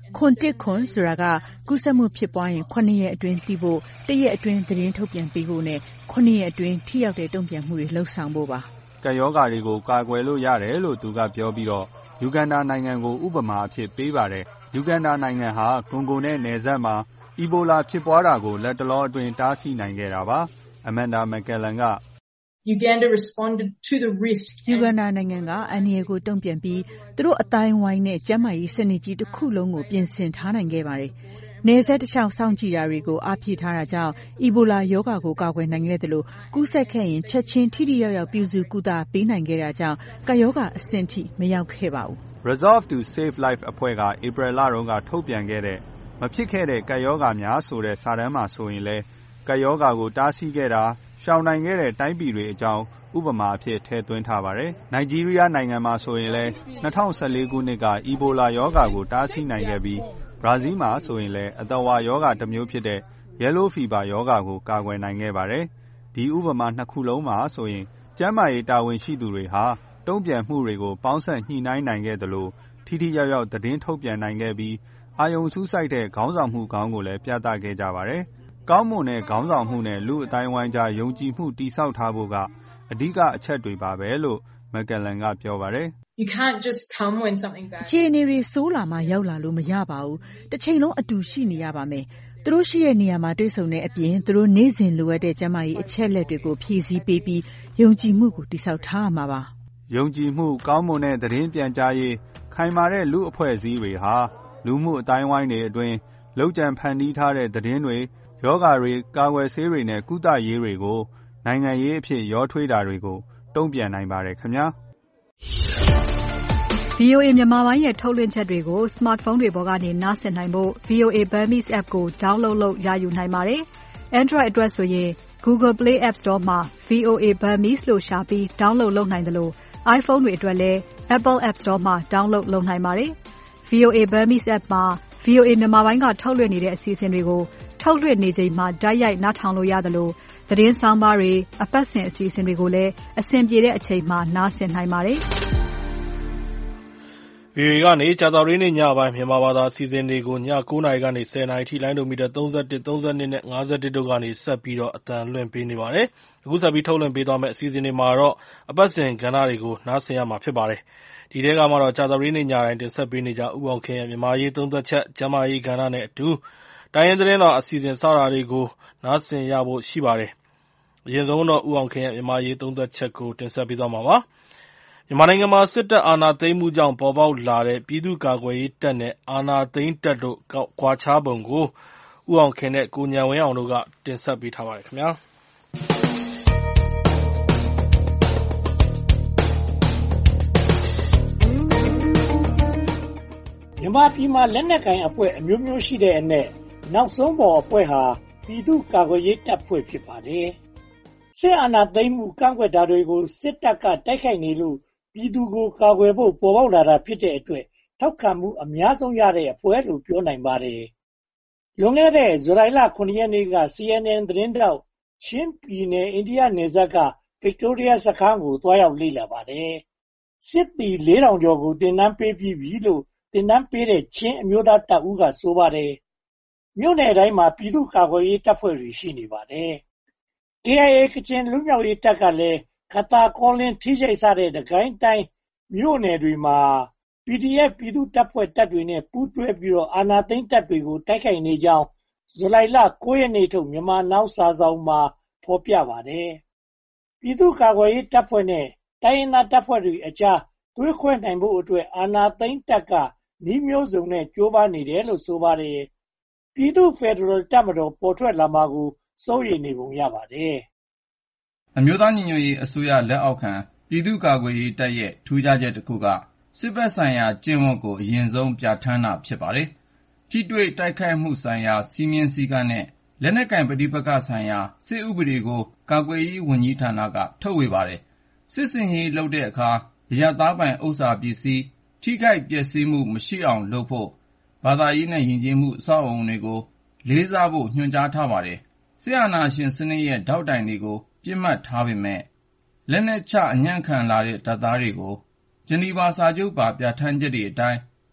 S7: ခွန်တစ်ခွန်ဆိုတာကကူးစက်မှုဖြစ်ပွားရင်ခုနှစ်ရက်အတွင်းသိဖို့တရက်အတွင်းသတင်းထုတ်ပြန်ပေးဖို့နဲ့ခုနှစ်ရက်အတွင်းထိရောက်တဲ့တုံ့ပြန်မှုတွေလှုပ်ဆောင်ဖို့ပါ
S16: ကပ်ရောဂါတွေကိုကာကွယ်လို့ရတယ်လို့သူကပြောပြီးတော့ယူဂန်ဒါနိုင်ငံကိုဥပမာအဖြစ်ပေးပါတယ်ယူဂန်ဒါနိုင်ငံဟာကွန်ဂိုနဲ့နယ်စပ်မှာအီဘိုလာဖြစ်ပွားတာကိုလက်တလောအတွင်းတားဆီးနိုင်ခဲ့တာပါအမန်ဒါမက်ကယ်လန်က
S18: Uganda responded to the risk.
S7: Uganda နိုင်ငံကအန္တရာယ်ကိုတုံ့ပြန်ပြီးသူတို့အတိုင်းဝိုင်းနဲ့ကျန်းမာရေးစနစ်ကြီးတစ်ခုလုံးကိုပြင်ဆင်ထားနိုင်ခဲ့ပါတယ်။နယ်စပ်တစ်လျှောက်စောင့်ကြည့်တာတွေကိုအားဖြည့်ထားတာကြောင့်အီဘိုလာရောဂါကိုကာကွယ်နိုင်ခဲ့တယ်လို့ကူးစက်ခဲ့ရင်ချက်ချင်းထိထိရောက်ရောက်ပြုစုကုသပေးနိုင်ခဲ့တာကြောင့်ကာရောဂါအဆင့်ထိမရောက်ခဲ့ပါဘူး။
S16: Resolve to Save Life အဖွဲ့ကဧပြီလတုန်းကထုတ်ပြန်ခဲ့တဲ့မဖြစ်ခဲ့တဲ့ကာရောဂါများဆိုတဲ့စာတမ်းမှာဆိုရင်လည်းကာရောဂါကိုတားဆီးခဲ့တာရှောင်နိုင်ခဲ့တဲ့တိုင်းပြည်တွေအကြောင်းဥပမာအဖြစ်ထည့်သွင်းထားပါတယ်။နိုင်ဂျီးရီးယားနိုင်ငံမှာဆိုရင်လည်း၂၀၁၄ခုနှစ်ကအီဘိုလာရောဂါကိုတားဆီးနိုင်ခဲ့ပြီးဘရာဇီးမှာဆိုရင်လည်းအသဝါရောဂါတစ်မျိုးဖြစ်တဲ့ Yellow Fever ရောဂါကိုကာကွယ်နိုင်ခဲ့ပါတယ်။ဒီဥပမာနှစ်ခုလုံးမှာဆိုရင်ကျန်းမာရေးတာဝန်ရှိသူတွေဟာတုံ့ပြန်မှုတွေကိုပေါင်းစပ်ညှိနှိုင်းနိုင်ခဲ့သလိုထိထိရောက်ရောက်သတင်းထုတ်ပြန်နိုင်ခဲ့ပြီးအာရုံစူးစိုက်တဲ့ခေါင်းဆောင်မှုကောင်းကိုလည်းပြသခဲ့ကြပါတယ်။ကောင်းမွန်တဲ့ခေါင်းဆောင်မှုနဲ့လူအတိုင်းဝိုင်းကြားယုံကြည်မှုတည်ဆောက်ထားဖို့ကအဓိကအချက်တွေပါပဲလို့မက်ကယ်လန်ကပြောပါတယ်။
S18: You can't just come when something bad.
S7: အခြေအနေတွေဆိုးလာမှရောက်လာလို့မရပါဘူး။တစ်ချိန်လုံးအတူရှိနေရပါမယ်။သူတို့ရှိတဲ့နေရာမှာတွေ့ဆုံတဲ့အပြင်သူတို့နေ့စဉ်လိုအပ်တဲ့ကျန်းမာရေးအချက်လက်တွေကိုဖြည့်ဆည်းပေးပြီးယုံကြည်မှုကိုတည်ဆောက်ထားရမှာပါ
S16: ။ယုံကြည်မှုကောင်းမွန်တဲ့သတင်းပြန်ကြားရေးခိုင်မာတဲ့လူအဖွဲ့အစည်းတွေဟာလူမှုအတိုင်းဝိုင်းတွေအတွင်းလောက်ကျန်ဖန်တီးထားတဲ့သတင်းတွေယောဂါတွေကာကွယ်ဆေးတွေနဲ့ကုသရေးတွေကိုနိုင်ငံရေးအဖြစ်ရောထွေးတာတွေကိုတုံ့ပြန်နိုင်ပါတယ်ခင်ဗျာ
S19: ဗွီအိုအေ မြန်မာပိုင်းရဲ့ထုတ်လွှင့်ချက်တွေကို smartphone တွေပေါ်ကနေနားဆင်နိုင်ဖို့ ဗွီအိုအေ Burmese app ကို download လုပ်ရယူနိုင်ပါတယ်။ Android အတွက်ဆိုရင် Google Play App Store မှာ ဗွီအိုအေ Burmese လို့ရှာပြီး download လုပ်နိုင်တယ်လို့ iPhone တွေအတွက်လည်း Apple App Store မှာ download လုပ်နိုင်ပါတယ်။ ဗွီအိုအေ Burmese app မှာ ဗွီအိုအေ မြန်မာပိုင်းကထုတ်လွှင့်နေတဲ့အစီအစဉ်တွေကိုထုတ်လွှင့်နေချိန်မှာတိုက်ရိုက်နားထောင်လို့ရတယ်လို့သတင်းဆောင်ပါတွေအပတ်စဉ်အစီအစဉ်တွေကိုလည်းအဆင်ပြေတဲ့အချိန်မှာနားဆင်နိုင်ပါတယ်။
S2: ဗွီအိုအေကနေကြာသပတေးနေ့ညပိုင်းမြန်မာဘာသာအစီအစဉ်တွေကိုညကိုးနာရီကနေဆယ်နာရီထိလိုင်းဒိုမီတာသုံး၁၁ သုံး၂ နဲ့ ၅၁ တို့ကနေဆက်ပြီးတော့အသံလွှင့်ပေးနေပါတယ်။အခုဆက်ပြီးထုတ်လွှင့်ပေးသွားမယ့်အစီအစဉ်တွေမှာတော့အပတ်စဉ်ကဏ္ဍတွေကိုနားဆင်ရမှာဖြစ်ပါတယ်။ဒီထဲကမှတော့ကြာသပတေးနေ့ညတိုင်းတင်ဆက်ပေးနေကြဥအောင်ခင်ရဲ့မြန်မာရေးသုံးသက်ချက်ကျမ်းမာရေးကဏ္ဍနဲ့အတူတိုင်းရင်းသတင်းတော်အစီအစဉ်စတာတွေကိုနားဆင်ရဖို့ရှိပါတယ်။အရင်ဆုံးတော့ဥအောင်ခင်ရဲ့မြန်မာရေးသုံးသက်ချက်ကိုတင်ဆက်ပေးသွားမှာပါ။မြန်မာနိုင်ငံမှာစစ်တပ်အာဏာသိမ်းမှုကြောင့်ပေါ်ပေါက်လာတဲ့ပြည်သူ့ကာကွယ်ရေးတပ်နဲ့အာဏာသိမ်းတပ်တို့ကွာခြားပုံကိုဥအောင်ခင်နဲ့ကိုဉာဏ်ဝင်းအောင်တို့ကတင်ဆက်ပေးထားပါတယ်ခင်ဗျာ
S20: ။မြန်မာပြည်မှာလက်နက်ကိုင်အဖွဲ့အမျိုးမျိုးရှိတဲ့အနက်နောက်ဆုံးပေါ်အဖွဲ့ဟာပြည်သူ့ကာကွယ်ရေးတပ်ဖွဲ့ဖြစ်ပါတယ်။စစ်အာဏာသိမ်းမှုကန့်ကွက်တာတွေကိုစစ်တပ်ကတိုက်ခိုက်နေလို့ပြည်သူကိုကာကွယ်ဖို့ပေါ်ပေါက်လာတာဖြစ်တဲ့အတွက်ထောက်ခံမှုအများဆုံးရတဲ့အဖွဲ့လို့ပြောနိုင်ပါတယ်။လွန်ခဲ့တဲ့ဇူလိုင်လခုနှစ်ရက်နေ့က စီအန်အန် သတင်းတောက်ချင်းပြည်နယ်အိန္ဒိယနယ်စပ်ကဗစ်တိုးရီးယားစခန်းကိုသွားရောက်လေ့လာပါတယ်။စစ်သည်လေးထောင်ကျော်ကိုတင်နန်းပေးပြီးပြီလို့တင်နန်းပေးတဲ့ချင်းအမျိုးသားတပ်ဦးကဆိုပါတယ်။မြို့နယ်တိုင်းမှာပြည်သူ့ကာကွယ်ရေးတပ်ဖွဲ့တွေရှိနေပါတယ်။ ကေအိုင်အေ ကချင်လွတ်မြောက်ရေးတပ်ကလည်းခသာကောလင်းထိရှိုက်စတဲ့တကိုင်းတိုင်းမြို့နယ်တွေမှာ ပီဒီအက်ဖ် ပြည်သူ့တပ်ဖွဲ့တပ်တွေနဲ့ပူးတွဲပြီးတော့အာဏာသိမ်းတပ်တွေကိုတိုက်ခိုက်နေကြောင်းဇူလိုင်လကိုးရက်နေ့ထုတ်မြန်မာနောက်စာစောင်မှာဖော်ပြပါတယ်။ပြည်သူ့ကာကွယ်ရေးတပ်ဖွဲ့နဲ့တိုင်းရင်းသားတပ်ဖွဲ့တွေအကြားသွေးခွဲနိုင်ဖို့အတွက်အာဏာသိမ်းတပ်ကနည်းမျိုးစုံနဲ့ကြိုးပမ်းနေတယ်လို့ဆိုပါတယ်။ပြည်သူ့ဖက်ဒရယ်တပ်မတော်ပေါ်ထွက်လာမှာကိုစိုးရိမ်နေပုံရပါတယ်
S21: ။အမျိုးသားညီညွတ်ရေးအစိုးရလက်အောက်ခံပြည်သူ့ကာကွယ်ရေးတပ်ရဲ့ထူးခြားချက်တစ်ခုကစစ်ဘက်ဆိုင်ရာကျင့်ဝတ်ကိုအရင်ဆုံးပြဋ္ဌာန်းတာဖြစ်ပါတယ်။ထိတွေ့တိုက်ခိုက်မှုဆိုင်ရာစည်းမျဉ်းစည်းကမ်းနဲ့လက်နက်ကိုင်ပဋိပက္ခဆိုင်ရာစစ်ဥပဒေကိုကာကွယ်ရေးဝန်ကြီးဌာနကထုတ်ဝေပါတယ်။စစ်စင်ရေးလုပ်တဲ့အခါအရပ်သားပိုင်ဥစ္စာပစ္စည်းထိခိုက်ပျက်စီးမှုမရှိအောင်လုပ်ဖို့ဘာသာရေးနဲ့ယဉ်ကျေးမှုအဆောက်အအုံတွေကိုလေးစားဖို့ညွှန်ကြားထားပါတယ်။စစ်အာဏာရှင်စနစ်ရဲ့ထောက်တိုင်တွေကိုပြစ်မှတ်ထားပေမဲ့လက်နက်ချအညံ့ခံလာတဲ့တပ်သားတွေကိုဂျနီဗာစာချုပ်ပါပြဋ္ဌာန်းချက်တွေအတိုင်း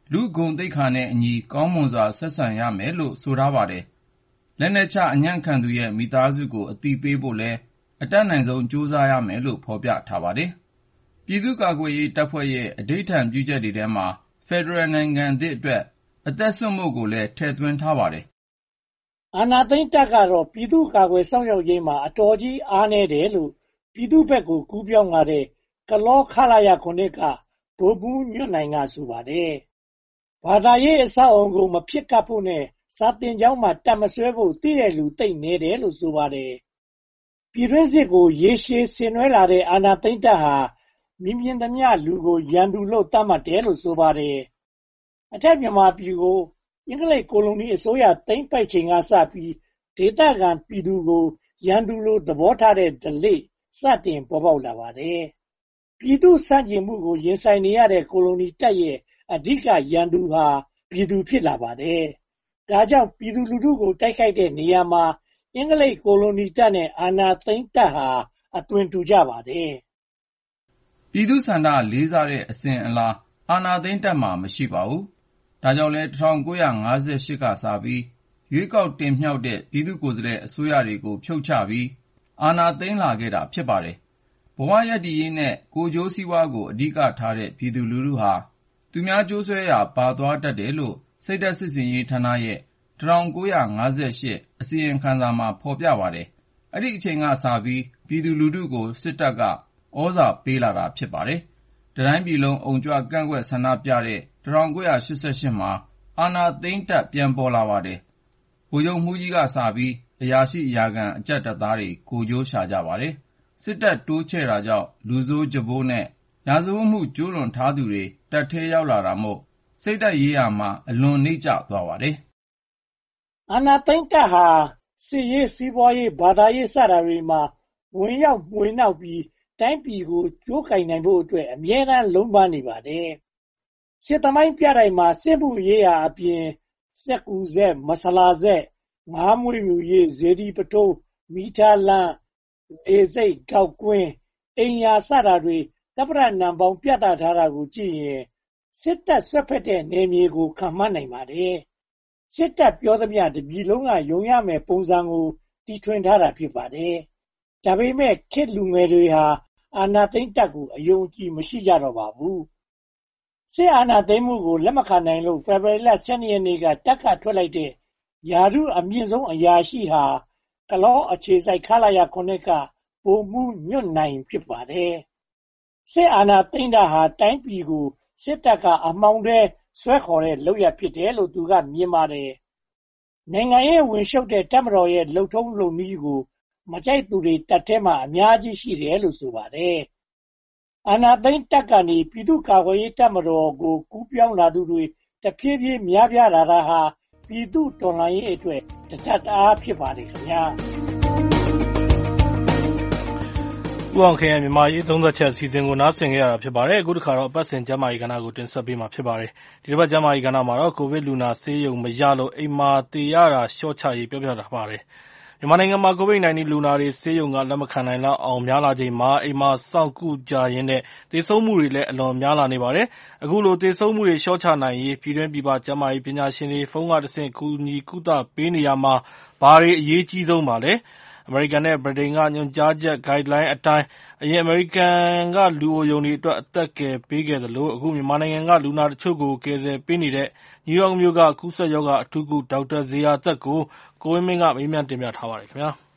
S21: လူ့ဂုဏ်သိက္ခာနဲ့အညီကောင်းမွန်စွာဆက်ဆံရမယ်လို့ဆိုထားပါတယ်။လက်နက်ချအညံ့ခံသူရဲ့မိသားစုကိုအသိပေးဖို့လည်းအတတ်နိုင်ဆုံးကြိုးစားရမယ်လို့ဖော်ပြထားပါတယ်။ပြည်သူ့ကာကွယ်ရေးတပ်ဖွဲ့ရဲ့အဓိဋ္ဌာန်ပြုချက်တွေထဲမှာဖက်ဒရယ်နိုင်ငံသစ်အတွက်အသက်စွန့်ဖို့ကိုလည်းထည့်သွင်းထားပါတယ်
S20: ။အာဏာသိမ်းတပ်ကတော့ပြည်သူ့ကာကွယ်စောင့်ရှောက်ရေးမှာအတော်ကြီးအားနည်းတယ်လို့ပြည်သူ့ဘက်ကိုကူးပြောင်းလာတဲ့ကလောခလာရခုနှစ်ကဗိုလ်မှူးညွန့်နိုင်ကဆိုပါတယ်။ဘာသာရေးအဆောက်အအုံကိုမဖြစ်ကပ်ဖို့နဲ့စာသင်ကျောင်းမှာတပ်မဆွဲဖို့သိတဲ့လူသိမ့်နေတယ်လို့ဆိုပါတယ်။ပြည်တွင်းစစ်ကိုရေရှည်ဆင်နွှဲလာတဲ့အာဏာသိမ်းတပ်ဟာမြင်မြင်သမျှလူကိုရန်သူလို့သတ်မှတ်တယ်လို့ဆိုပါတယ်။အထက်မြန်မာပြည်ကိုအင်္ဂလိပ်ကိုလိုနီအစိုးရသိမ်းပိုက်ချိန်ကစပြီးဒေသခံပြည်သူကိုရန်သူလိုသဘောထားတဲ့ဓလေ့စတင်ပေါ်ပေါက်လာပါတယ်။ပြည်သူစန့်ကျင်မှုကိုရင်ဆိုင်နေရတဲ့ကိုလိုနီတပ်ရဲ့အဓိကရန်သူဟာပြည်သူဖြစ်လာပါတယ်။ဒါကြောင့်ပြည်သူလူထုကိုတိုက်ခိုက်တဲ့နေရာမှာအင်္ဂလိပ်ကိုလိုနီတပ်နဲ့အာဏာသိမ်းတပ်ဟာအသွင်တူကြပါတယ်
S21: ။ပြည်သူ့ဆန္ဒလေးစားတဲ့အစဉ်အလာအာဏာသိမ်းတပ်မှာမရှိပါဘူး။ဒါကြောင့်လဲ၁၉၅၈ကစပြီးရွေးကောက်တင်မြှောက်တဲ့ပြည်သူ့ကိုယ်စားလှယ်အစိုးရတွေကိုဖြုတ်ချပြီးအာဏာသိမ်းလာခဲ့တာဖြစ်ပါတယ်။ဘဝရပ်တည်ရေးနဲ့ကိုယ်ကျိုးစီးပွားကိုအဓိကထားတဲ့ပြည်သူလူထုဟာသူများကြိုးဆွဲရာပါသွားတတ်တယ်လို့စိတ်ဓါတ်စစ်ဆင်ရေးဌာနရဲ့၁၉၅၈အစီရင်ခံစာမှာဖော်ပြပါတယ်။အဲဒီအချိန်ကစပြီးပြည်သူလူထုကိုစစ်တပ်ကဩဇာပေးလာတာဖြစ်ပါတယ်။တတိုင်းပြည်လုံးအုံကြွကန့်ကွက်ဆန္ဒပြတဲ့၁၉၈၈မှာအာဏာသိမ်းတပ်ပြန်ပေါ်လာပါတယ်။ဗိုလ်ချုပ်မှူးကြီးကစပြီးအရာရှိအရာခံအကြပ်တပ်သားတွေကိုယ်ကျိုးရှာကြပါတယ်။စစ်တပ်တိုးချဲ့တာကြောင့်လူဆိုးကြပိုးနဲ့ရာဇဝတ်မှုကျူးလွန်ထားသူတွေတပ်ထဲရောက်လာတာမို့စိတ်ဓါတ်ရေးရာမှာအလွန်နိမ့်ကျသွားပါတယ်
S20: ။အာဏာသိမ်းတပ်ဟာစစ်ရေးစီးပွားရေးဘာသာရေးစတာတွေမှာဝင်ရောက်မွှေနှောက်ပြီးတိုင်းပြည်ကိုကြိုးကိုင်နိုင်ဖို့အတွက်အမြဲတမ်းလုံးပန်းနေပါတယ်။စစ်သမိုင်းပြတိုင်းမှာစစ်မှုရေးရာအပြင်စက်ကူဇက်မဆလာဇက်ငါးမွေးမြူရေးဇေဒီပထိုးမိထားလန်းလေစိတ်ကောက်ကွင်းအိမ်ယာစတာတွေတပ္ပရနံပေါင်းပြသထားတာကိုကြည့်ရင်စစ်တပ်ဆွတ်ဖက်တဲ့နယ်မြေကိုခံမှန်းနိုင်ပါတယ်။စစ်တပ်ပြောသမျှတပြည်လုံးကယုံရမယ်ပုံစံကိုတီထွင်ထားတာဖြစ်ပါတယ်။ဒါပေမဲ့ခေတ်လူငယ်တွေဟာအာဏာသိမ်းတပ်ကိုအယုံကြည်မရှိကြတော့ပါဘူး။စစ်အာဏာသိမ်းမှုကိုလက်မခံနိုင်လို့ဖေဖော်ဝါရီလ၁၂ရက်နေ့ကတပ်ကထွက်လိုက်တဲ့ယာထုအမြင့်ဆုံးအရာရှိဟာကလောအခြေစိုက်ခလာရခုနှစ်ကဗိုလ်မှူးညွန့်နိုင်ဖြစ်ပါတယ်။စစ်အာဏာသိမ်းတာဟာတိုင်းပြည်ကိုစစ်တပ်ကအမှောင်ထဲဆွဲခေါ်တဲ့လုပ်ရဖြစ်တယ်လို့သူကမြင်ပါတယ်။နိုင်ငံရေးဝင်ရှုပ်တဲ့တပ်မတော်ရဲ့လှုပ်ထုံးလုပ်နည်းကိုမကြိုက်သူတွေတပ်ထဲမှာအများကြီးရှိတယ်လို့ဆိုပါတယ်။အာဏာသိမ်းတပ်ကနေပြည်သူ့ကာကွယ်ရေးတပ်မတော်ကိုကူးပြောင်းလာသူတွေတဖြည်းဖြည်းများပြားလာတာဟာပြည်သူ့တော်လှန်ရေးအတွက်တထက်တအားဖြစ်ပါတယ်ခင်ဗျာ။
S2: ဦးအောင်ခင်ရဲ့မြန်မာရေးသုံးသပ်ချက်အစီအစဉ်ကိုနားဆင်ခဲ့ရတာဖြစ်ပါတယ်။အခုတစ်ခါတော့အပတ်စဉ်ကျန်းမာရေးကဏ္ဍကိုတင်ဆက်ပေးမှာဖြစ်ပါတယ်။ဒီတစ်ပတ်ကျန်းမာရေးကဏ္ဍမှာတော့ကိုဗစ်လူနာဆေးရုံမရလို့အိမ်မှာသေရတာလျှော့ချရေးပြောပြထားပါတယ်။မြန်မာနိုင်ငံမှာကိုဗစ်၁၉လူနာတွေဆေးရုံကလက်မခံနိုင်လောက်အောင်များလာချိန်မှာအိမ်မှာစောင့်ကုကြရင်းနဲ့သေဆုံးမှုတွေလည်းအလွန်များလာနေပါတယ်။အခုလိုသေဆုံးမှုတွေလျှော့ချနိုင်ရေးပြည်တွင်းပြည်ပကျန်းမာရေးပညာရှင်တွေဖုန်းကတဆင့်ကူညီကုသပေးနေရမှာဘာတွေအရေးကြီးဆုံးပါလဲ။အမေရိကန်နဲ့ဗြိတိန်ကညွှန်ကြားချက် guideline အတိုင်းအရင်အမေရိကန်ကလူအိုရုံတွေအတွက်အသက်ကယ်ပေးခဲ့သလိုအခုမြန်မာနိုင်ငံကလူနာတချို့ကိုကယ်ဆယ်ပေးနေတဲ့နယူးယောက်မြို့ကကူးစက်ရောဂါအထူးကုဒေါက်တာဇေယျာသက်ကိုကိုဝင်းမင်းကမေးမြန်းတင်ပြထားပါတယ်ခင်ဗျာ။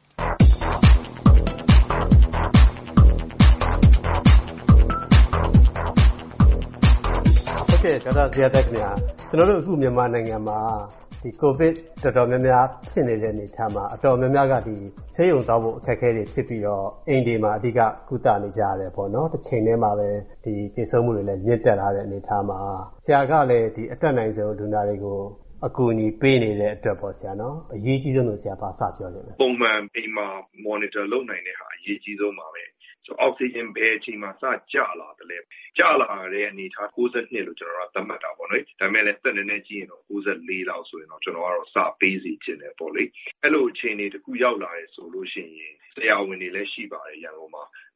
S1: ဟုတ်ကဲ့ဒေါက်တာဇေယျာသက်ခင်ဗျာကျွန်တော်တို့အခုမြန်မာနိုင်ငံမှာဒီကိုဗစ်တော်တော်များများဖြစ်နေတဲ့အနေအထားမှာအတော်များများကဒီဆေးရုံသွားဖို့အခက်အခဲတွေဖြစ်ပြီးတော့အိမ်တွေမှာအဓိကကုသနေကြရတယ်ပေါ့နော်တစ်ချိန်တည်းမှာပဲဒီသေဆုံးမှုတွေလည်းမြင့်တက်လာတဲ့အနေအထားမှာဆရာကလည်းဒီအတက်နိုင်ဆုံးလူနာတွေကိုအကူအညီပေးနေတဲ့အတွက်ပေါ့ဆရာနော်အရေးကြီးဆုံးလို့ဆရာပါစပြောနေတယ်
S11: ပုံမှန်အိမ်မှာ monitor လုပ်နိုင်တဲ့ဟာအရေးကြီးဆုံးပါပဲဆိုအောက်ဆီဂျင်ဘယ်အချိန်မှာစကျလာတယ်လဲကျလာတဲ့အနေထား၉၂လို့ကျွန်တော်တို့သတ်မှတ်တာပေါ့နော်ဒါပေမဲ့လည်းသက်နည်းနည်းကြည့်ရင်တော့၉၄လောက်ဆိုရင်တော့ကျွန်တော်ကတော့စပေးစီခြင်းတယ်ပေါ့လေအဲ့လိုအချိန်တွေတခုရောက်လာတယ်ဆိုလို့ရှိရင်ဆရာဝန်တွေလည်းရှိပါတယ်ရန်ကုန်မှာ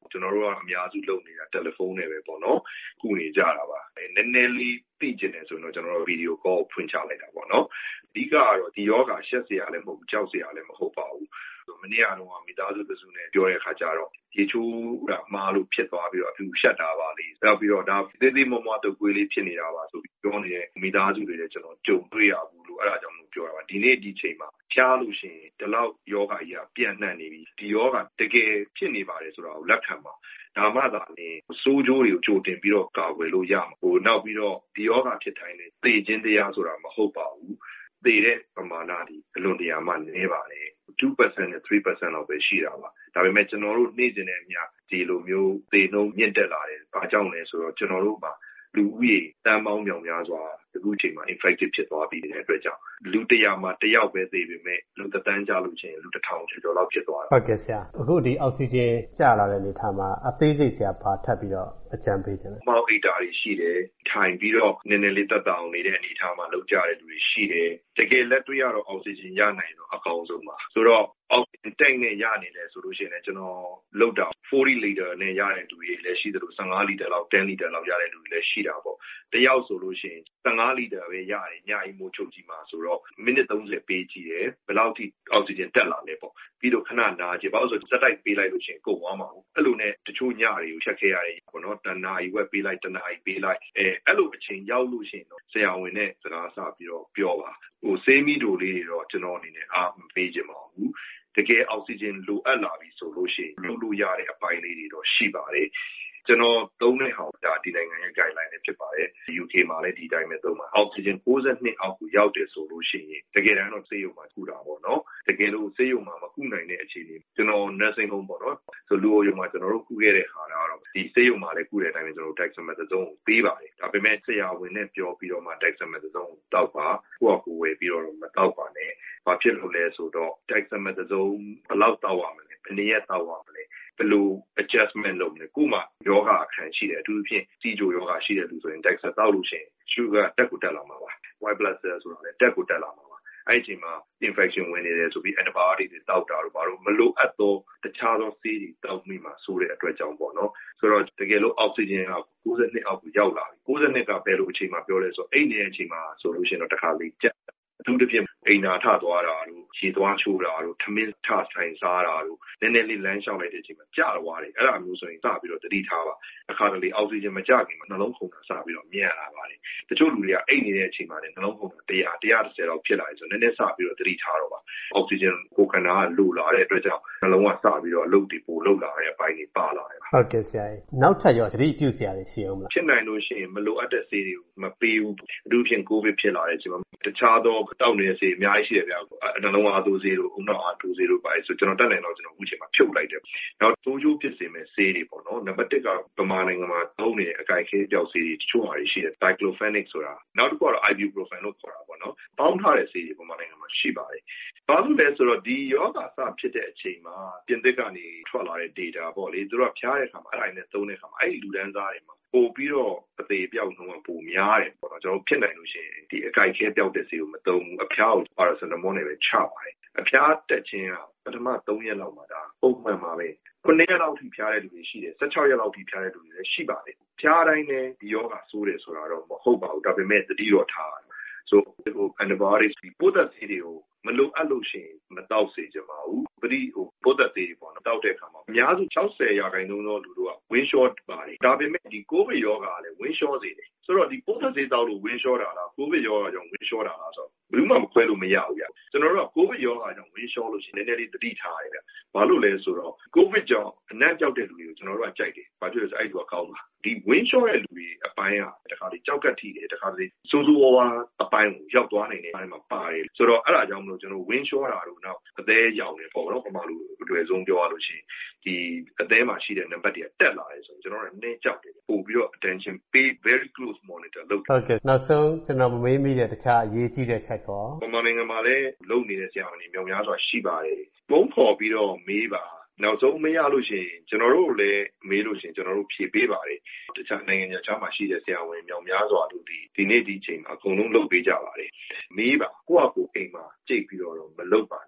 S5: ကျွန်တော်တို့ကအများစုလုပ်နေတာတယ်လီဖုန်းနဲ့ပဲပေါ့နော်ကုနေကြတာပါနည်းနည်းလေးသိကျင်တယ်ဆိုတော့ကျွန်တော်တို့ဗီဒီယိုကောဖွင့်ချလိုက်တာပေါ့နော်အဓိကကတော့ဒီယောဂရှက်စရာလည်းမဟုတ်ဘူးကြောက်စရာလည်းမဟုတ်ပါဘူးမနေ့ကတော့မိသားစုတစုနဲ့ပြောတဲ့အခါကျတော့ရေချိုးတာမှားလို့ဖြစ်သွားပြီးတော့အဖြူရှက်တာပါလေနောက်ပြီးတော့ဒါသေးသေးမွားမွားတုပ်ကွေးလေးဖြစ်နေတာပါဆိုပြီးပြောနေတဲ့မိသားစုတွေလည်းကျွန်တော်ကြုံတွေ့ရဘူးလို့အဲ့ဒါကြောင့်မို့ပြောတာပါဒီနေ့ဒီချိန်မှာဖျားလို့ရှိရင်ဒီလောက်ယောဂကြီးကပြန့်နှံ့နေပြီဒီယောဂတကယ်ဖြစ်နေပါတယ်ဆိုတာကိုလက်ခံပါဒါမှသာလေစိုးကျိုးတွေကိုကြိုတင်ပြီးတော့ကာကွယ်လို့ရမှာဟိုနောက်ပြီးတော့ဒီယောဂဖြစ်တိုင်းလေသေခြင်းတရားဆိုတာမဟုတ်ပါဘူးသေတဲ့ပမာဏဒီအလွန်တရာမှနည်းပါတယ်two percent နဲ့three percent လောက်ပဲရှိတာပါဒါပေမဲ့ကျွန်တော်တို့နေ့စဉ်နဲ့အမျှဒီလိုမျိုးသေနှုန်းမြင့်တက်လာတယ်ဘာကြောင့်လဲဆိုတော့ကျွန်တော်တို့မှာလူဦးရေတန်းပေါင်းမြောင်များစွာအခုချိန်မှာ infected ဖြစ်သွားပြီးတဲ့အတွက်ကြောင့်လူတရာမှာတယောက်ပဲသေပေမဲ့လူတန်းကြလို့ချင်းလူတစ်ထောင်ကျော်ကျော်လောက်ဖြစ်သွားတာ
S1: ဟုတ်ကဲ့ဆရာအခုဒီအောက်ဆီဂျင်ကျလာတဲ့အနေထားမှာအသေးစိတ်ဆရာဘာထပ်ပြီးတော့အကြံပေးချင်လဲ
S5: မောက်အိတာတွေရှိတယ်ထိုင်ပြီးတော့နည်းနည်းလေးတက်တောင်နေတဲ့အနေထားမှာလောက်ကြတဲ့လူတွေရှိတယ်တကယ်လက်တွေ့ရတော့အောက်ဆီဂျင်ရနိုင်တော့အကောင်းဆုံးပါဆိုတော့အောက်ဆီဂျင်tankနဲ့ရနေတယ်ဆိုလို့ရှိရင်လည်းကျွန်တော်လောက်တာforty liter နဲ့ရတဲ့လူတွေလည်းရှိသလိုfifteen liter လောက်ten liter လောက်ရတဲ့လူတွေလည်းရှိတာပေါ့တယောက်ဆိုလို့ရှိရင်fifteen liter ပဲရတယ်ညအိမ်မိုးချုပ်ကြီးမှာဆိုတော့မိနစ်thirtyပေးကြည့်တယ်ဘယ်လောက်ထိအောက်ဆီဂျင်တက်လာလဲပေါ့ပြီးတော့ခဏနားကြည့်ဘာလို့ဆိုစက်တိုက်ပေးလိုက်လို့ရှိရင်ကုန်သွားမှာဘူးအဲ့လိုနဲ့တချို့ညတွေကိုချက်ခဲ့ရတယ်ပေါ့နော်တနာရီဝက်ပေးလိုက်တနာရီပေးလိုက်အဲအဲ့လိုအချိန်ရောက်လို့ရှိရင်တော့ဆရာဝန်နဲ့စကားဆပြီးတော့ပြောပါဟိုဆေးမီတိုလေးတွေတော့ကျွန်တော်အနေနဲ့အားမပေးချင်ပါဘူးတကယ်အောက်ဆီဂျင်လိုအပ်လာပြီဆိုလို့ရှိရင်လုပ်လို့ရတဲ့အပိုင်းလေးတွေတော့ရှိပါတယ်ကျွန်တော်သုံးတဲ့ဟောင်းဒါဒီနိုင်ငံရဲ့ guideline နဲ့ဖြစ်ပါတယ် U K မှာလည်းဒီတိုင်းပဲသုံးပါအောက်ဆီဂျင်ninety-twoအောက်ကိုရောက်တယ်ဆိုလို့ရှိရင်တကယ်တမ်းတော့ဆေးရုံမှာကုတာပေါ့နော်တကယ်လို့ဆေးရုံမှာမကုနိုင်တဲ့အခြေအနေကျွန်တော် nursing home ပေါ့နော်ဆိုလူရုံမှာကျွန်တော်တို့ကုခဲ့တဲ့ဟာကတော့ဒီဆေးရုံမှာလည်းကုတဲ့အတိုင်းပဲကျွန်တော်တို့ dexamethasone ကိုပေးပါတယ်ဒါပေမဲ့ဆရာဝန်နဲ့ပြောပြီးတော့မှ dexamethasone ကိုတောက်ပါကိုယ့်အကူဝယ်ပြီးတော့မတောက်ပါနဲ့ဘာဖြစ်လို့လဲဆိုတော့ dexamethasone ဘယ်လောက်တောက်ရမလဲဘယ်နည်းရတောက်ရမလဲဘယ်လို adjustment လုပ်လဲကိုမှယောဂအခန်းရှိတယ်အထူးသဖြင့်စီဂျိုယောဂရှိတဲ့လူဆိုရင် Dexa တောက်လို့ရှိရင် sugar တက်ကိုတက်လာမှာပါ white blood cell ဆိုတာလည်းတက်ကိုတက်လာမှာပါအဲ့ဒီအချိန်မှာ infection ဝင်နေတယ်ဆိုပြီး antibiotic တွေတောက်တာတော့ဘာလို့မလိုအပ်တော့တခြားသောဆေးတွေတောက်မိမှာဆိုတဲ့အတွက်ကြောင့်ပေါ့နော်ဆိုတော့တကယ်လို့ oxygen ကninety-twoအောက်ကိုရောက်လာပြီninety-twoကဘယ်လိုအချိန်မှာပြောလဲဆိုတော့အိတ်နေတဲ့အချိန်မှာဆိုလို့ရှိရင်တော့တစ်ခါလေးကျအထူးသဖြင့်အိမ်နာထသွားတာတို့ခြေသွားချိုးတာတို့ထမင်းထဆိုင်စားတာတို့နည်းနည်းလေးလမ်းလျှောက်လိုက်တဲ့အချိန်မှာကျသွားတယ်အဲ့ဒါမျိုးဆိုရင်စပြီးတော့တတိထားပါအခါတလေအောက်ဆီဂျင်မကျခင်မှာနှလုံးခုန်တာစပြီးတော့မြန်လာပါတယ်တချို့လူတွေကအိတ်နေတဲ့အချိန်မှာလည်းနှလုံးခုန်တာone hundred one hundred tenလောက်ဖြစ်လာတယ်ဆိုတော့နည်းနည်းစပြီးတော့တတိထားတော့ပါအောက်ဆီဂျင်ကိုခန္ဓာကလိုလာတဲ့အတွက်ကြောင့်နှလုံးကစပြီးတော့အလုပ်တွေပိုလုပ်လာတဲ့အပိုင်းတွေပါလာတယ်ပါ
S1: ဟုတ်ကဲ့ဆရာနောက်ထပ်ရောသတိပြုစရာတွေရှိအောင်မလား
S5: ဖြစ်နိုင်လို့ရှိရင်မလိုအပ်တဲ့ဆေးတွေကိုမပေးဘူးအထူးဖြင့်ကိုဗစ်ဖြစ်လာတဲ့အချိန်မှာတခြားသောတောက်နေတဲ့ဆေးအများကြီးရှိတယ်ဗျာနှလုံးအားသိုးဆေးတို့ဦးနှောက်အားသိုးဆေးတို့ပါဆိုကျွန်တော်တက်နိုင်တော့ကျွန်တော်အခုချိန်မှာဖြုတ်လိုက်တယ်နောက်တိုးချိုးဖြစ်စေမဲ့ဆေးတွေပေါ့နော်နံပါတ်oneကဗမာနိုင်ငံမှာသုံးနေတဲ့အကြိုက်ခဲပြောက်ဆေးတွေတချို့ဟာတွေရှိတယ် diclofenac ဆိုတာနောက်တစ်ခုကတော့ ibuprofen လို့ခေါ်တာပေါ့နော်ပေါင်းထားတဲ့ဆေးတွေဗမာနိုင်ငံမှာရှိပါတယ်ဘာလို့လဲဆိုတော့ဒီယောဂစဖြစ်တဲ့အချိန်မှာပြင်သစ်ကနေထွက်လာတဲ့ data ပေါ့လေသူတို့ကဖျားတဲ့အခါမှာအဲ့ဒါနဲ့သုံးတဲ့အခါမှာအဲ့ဒီလူဒန်းစားတွေမှာပို့ပြီးတော့အသေးပြောက်နှုန်းကပိုများတယ်ပေါ့နော်ကျွန်တော်ဖြစ်နိုင်လို့ရှိရင်ဒီအကြိုက်ခဲပြောက်တဲ့ဆေးကိုမသုံးဘူးအဖျားကို paracetamol နဲ့ပဲချပါတယ်အဖျားတက်ခြင်းကပထမthreeရက်လောက်မှာဒါပုံမှန်ပါပဲnineရက်လောက်ထိဖျားတဲ့လူတွေရှိတယ်sixteenရက်လောက်ထိဖျားတဲ့လူတွေလည်းရှိပါတယ်ဖျားတိုင်းနဲ့ဒီယောဂဆိုးတယ်ဆိုတာတော့မဟုတ်ပါဘူးဒါပေမဲ့သတိတော့ထားဆိုဟို antibiotics ပိုးသက်ဆေးတွေကိုမလိုအပ်လို့ရှိရင်မတောက်စေချင်ပါဘူးပရိဟိုပိုးသက်ဆေးတွေပေါ့နော်တောက်တဲ့အခါမှာအများစုsixtyရာခိုင်နှုန်းသောလူတို့က wind shot ပါတယ်ဒါပေမဲ့ဒီ covid ယောဂါကလည်း wind shot စေတယ်ဆိုတော့ဒီပိုးသက်ဆေးတောက်လို့ wind shot တာလား covid ယောဂါကြောင့် wind shot တာလားဆိုတော့ဘယ်သူမှမခွဲလို့မရဘူးဗျကျွန်တော်တို့က covid ယောဂါကြောင့် wind shot လို့ရှိရင်နည်းနည်းလေးသတိထားရတယ်ဗျဘာလို့လဲဆိုတော့ covid ကြောင့်အနံ့ကြောက်တဲ့လူတွေကိုကျွန်တော်တို့ကကြိုက်တယ်ဘာဖြစ်လို့လဲဆိုအဲ့ဒီကကောင်းတာဒီ wind shot ရဲ့လူတွေအပိုင်းကတခါလေကြောက်ကတ်ထိတယ်တခါလေစိုးစိုးဝါးဝါအပိုင်းကိုရောက်သွားနိုင်တယ်အဲ့မှာပါတယ်ဆိုတော့အဲ့ဒါကြောင့်မလို့ကျွန်တော် wind shot တာတို့နောက်အသေးရောင်နေပေါ့နော်ပမာလူအတွေ့အဆုံးပြောရလို့ရှိရင်ဒီအသေးမှာရှိတဲ့နံပါတ်တွေကတက်လာတယ်ဆိုတော့ကျွန်တော်တို့နည်းကြောက်တယ်ပို့ပြီးတော့ attention pay very close monitor လုပ်
S1: ဟုတ်ကဲ့နောက်ဆုံးကျွန်တော်မမေးမိတဲ့တခြားအရေးကြီးတဲ့ချက်ကော
S5: ပမာနိုင်ငံမှာလည်းလုပ်နေတဲ့ဆရာဝန်တွေမြောက်များစွာရှိပါတယ်ပုံဖော်ပြီးတော့မေးပါနောက်ဆုံးမရလို့ရှိရင်ကျွန်တော်တို့လည်းမေးလို့ရှိရင်ကျွန်တော်တို့ဖြေပေးပါတယ်တခြားနိုင်ငံခြားမှာရှိတဲ့ဆရာဝန်မြောက်များစွာတို့ဒီဒီနေ့ဒီချိန်မှာအကုန်လုံးလုပ်ပေးကြပါတယ်မေးပါကိုယ့်အကူအိမ်မှာကြိတ်ပြီးတော့မလုပ်ပါနဲ့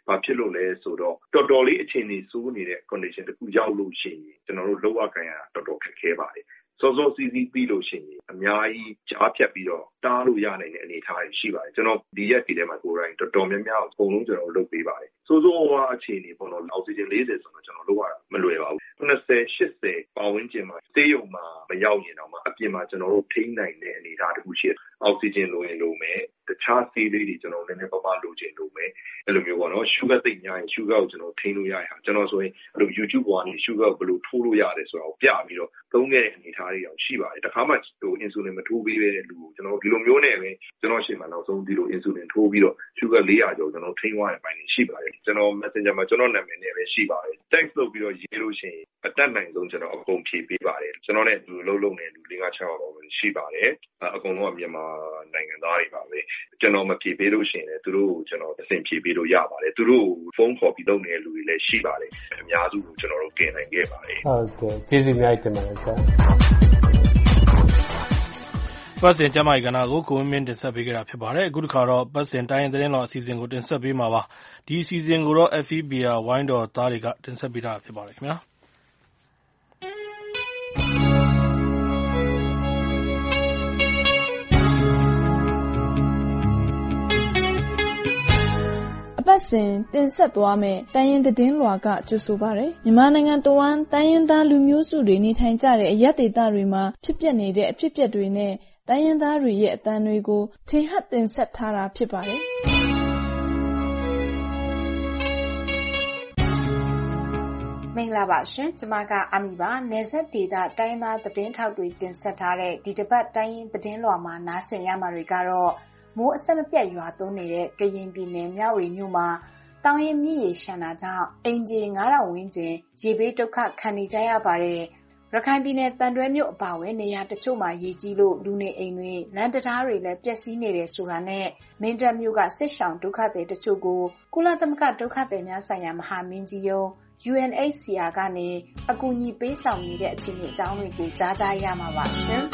S5: ဘာဖြစ်လို့လဲဆိုတော့တော်တော်လေးအခြေအနေစိုးနေတဲ့ condition တစ်ခုရောက်လို့ရှိရင်ကျွန်တော်တို့လောက်ရခံရတာတော်တော်ခက်ခဲပါတယ်စောစောစီးစီးပြီးလို့ရှိရင်အများကြီးကြားဖြတ်ပြီးတော့တားလို့ရနိုင်တဲ့အနေအထားတွေရှိပါတယ်ကျွန်တော်ဒီရက်ဒီထဲမှာကိုယ်တိုင်တော်တော်များများအကုန်လုံးကျွန်တော်လုပ်ပေးပါတယ်စိုးစိုးဝါအခြေအနေပေါ့နော်အောက်ဆီဂျင်၄၀ဆိုတော့ကျွန်တော်လုပ်ရတာမလွယ်ပါဘူး၇၀ ၈၀ပတ်ဝန်းကျင်မှာစေးရုံမှာမရောက်ရင်တော့မှအပြင်မှာကျွန်တော်တို့ထိန်းနိုင်တဲ့အနေအထားတစ်ခုရှိတယ်အောက်ဆီဂျင်လိုရင်လိုမယ်တခြားဆေးလေးတွေကျွန်တော်လည်းနည်းနည်းပါးပါးလိုချင်လိုမယ်အဲ့လိုမျိုးပေါ့နော်ရှုဂါသိပ်များရင်ရှုဂါကိုကျွန်တော်ထိန်းလို့ရရအောင်ကျွန်တော်ဆိုရင်အဲ့လို YouTube ပေါ်ကနေရှုဂါကိုဘယ်လိုထိုးလို့ရတယ်ဆိုတော့ပြပြီးတော့သုံးခဲ့တဲ့အနေအထားတွေအောင်ရှိပါတယ်တခါမှဟို insulin မထိုးပေးတဲ့လူကိုကျွန်တော်ဒီလိုမျိုးနဲ့ပဲကျွန်တော်ရှေ့မှာနောက်ဆုံးဒီလို insulin ထိုးပြီးတော့ရှုဂါ၄၀၀ကျော်ကျွန်တော်ထိန်းသွားတဲ့ပိုင်းတွေရှိပါတယ်ကျွန်တော် Messenger မှာကျွန်တော်နာမည်နဲ့ပဲရှိပါတယ် text လုပ်ပြီးတော့ရေးလို့ရှိရင်အတက်နိုင်ဆုံးကျွန်တော်အကုန်ဖြည့်ပေးပါတယ်ကျွန်တော်နဲ့ဒီလိုလုံးလုံးနဲ့လူ၄၅၆ယောက်တော့ရှိပါတယ်အကုန်လုံးကမြန်မာနိုင်ငံသားတွေပါပဲကျွန်တော်မဖြည့်ပေးလို့ရှိရင်လည်းသူတို့ကိုကျွန်တော်အဆင်ဖြည့်ပေးလို့ရပါတယ်သူတို့ဖုန်းခေါ်ပြီးလုပ်နေတဲ့လူတွေလည်းရှိပါတယ်အများစုကိုကျွန်တော်တို့ကင်နိုင်ခဲ့ပါတယ်
S1: ဟုတ်ကဲ့ကျေးဇူးများတင်ပါတယ်ဆရာ
S2: ပတ်စင်ကျမကြီးကဏ္ဍကိုကိုဝင်းမင်းတင်ဆက်ပေးခဲ့တာဖြစ်ပါတယ်အခုတစ်ခါတော့ပတ်စင်တိုင်းရင်သတင်းတော်အစီအစဉ်ကိုတင်ဆက်ပေးမှာပါဒီအစီအစဉ်ကိုတော့ F E B R ဝိုင်းတော်သားတွေကတင်ဆက်ပေးတာဖြစ်ပါတယ်ခင်ဗျာ
S4: အပတ်စဉ်တင်ဆက်သွားမယ်တိုင်းရင်းသတင်းလွှာကကြိုဆိုပါရယ်မြန်မာနိုင်ငံတဝန်းတိုင်းရင်းသားလူမျိုးစုတွေနေထိုင်ကြတဲ့အရပ်ဒေသတွေမှာဖြစ်ပျက်နေတဲ့အဖြစ်အပျက်တွေနဲ့တိုင်းရင်းသားတွေရဲ့အသံတွေကိုထင်ဟပ်တင်ဆက်ထားတာဖြစ်ပါတယ်
S22: မင်္ဂလာပါရှင်ကျမကအမီပါနယ်စပ်ဒေသတိုင်းသားသတင်းထောက်တွေတင်ဆက်ထားတဲ့ဒီတစ်ပတ်တိုင်းရင်းသတင်းလွှာမှာနားဆင်ရမှာတွေကတော့မိုးအဆက်မပြတ်ရွာသွန်းနေတဲ့ကရင်ပြည်နယ်မြဝတီမြို့မှာတောင်ရင်မြစ်ရေရှမ်းတာကြောင့်အင်ဂျီငါးထောင်ဝန်းကျင်ရေဘေးဒုက္ခခံနေကြရပါတယ်ရခိုင်ပြည်နယ်တန်တွဲမြို့အပါအဝင်နေရာတချို့မှာရေကြီးလို့လူနေအိမ်တွေလမ်းတရားတွေလည်းပျက်စီးနေတယ်ဆိုတာနဲ့မင်းတပ်မြို့ကစစ်ရှောင်ဒုက္ခသည်တချို့ကိုကုလသမဂ္ဂဒုက္ခသည်များဆိုင်ရာမဟာမင်းကြီးရုံး U N H C R ကနေအကူအညီပေးဆောင်နေတဲ့အခြေအနေအကြောင်းတွေကိုကြားကြရမှာပါရှင်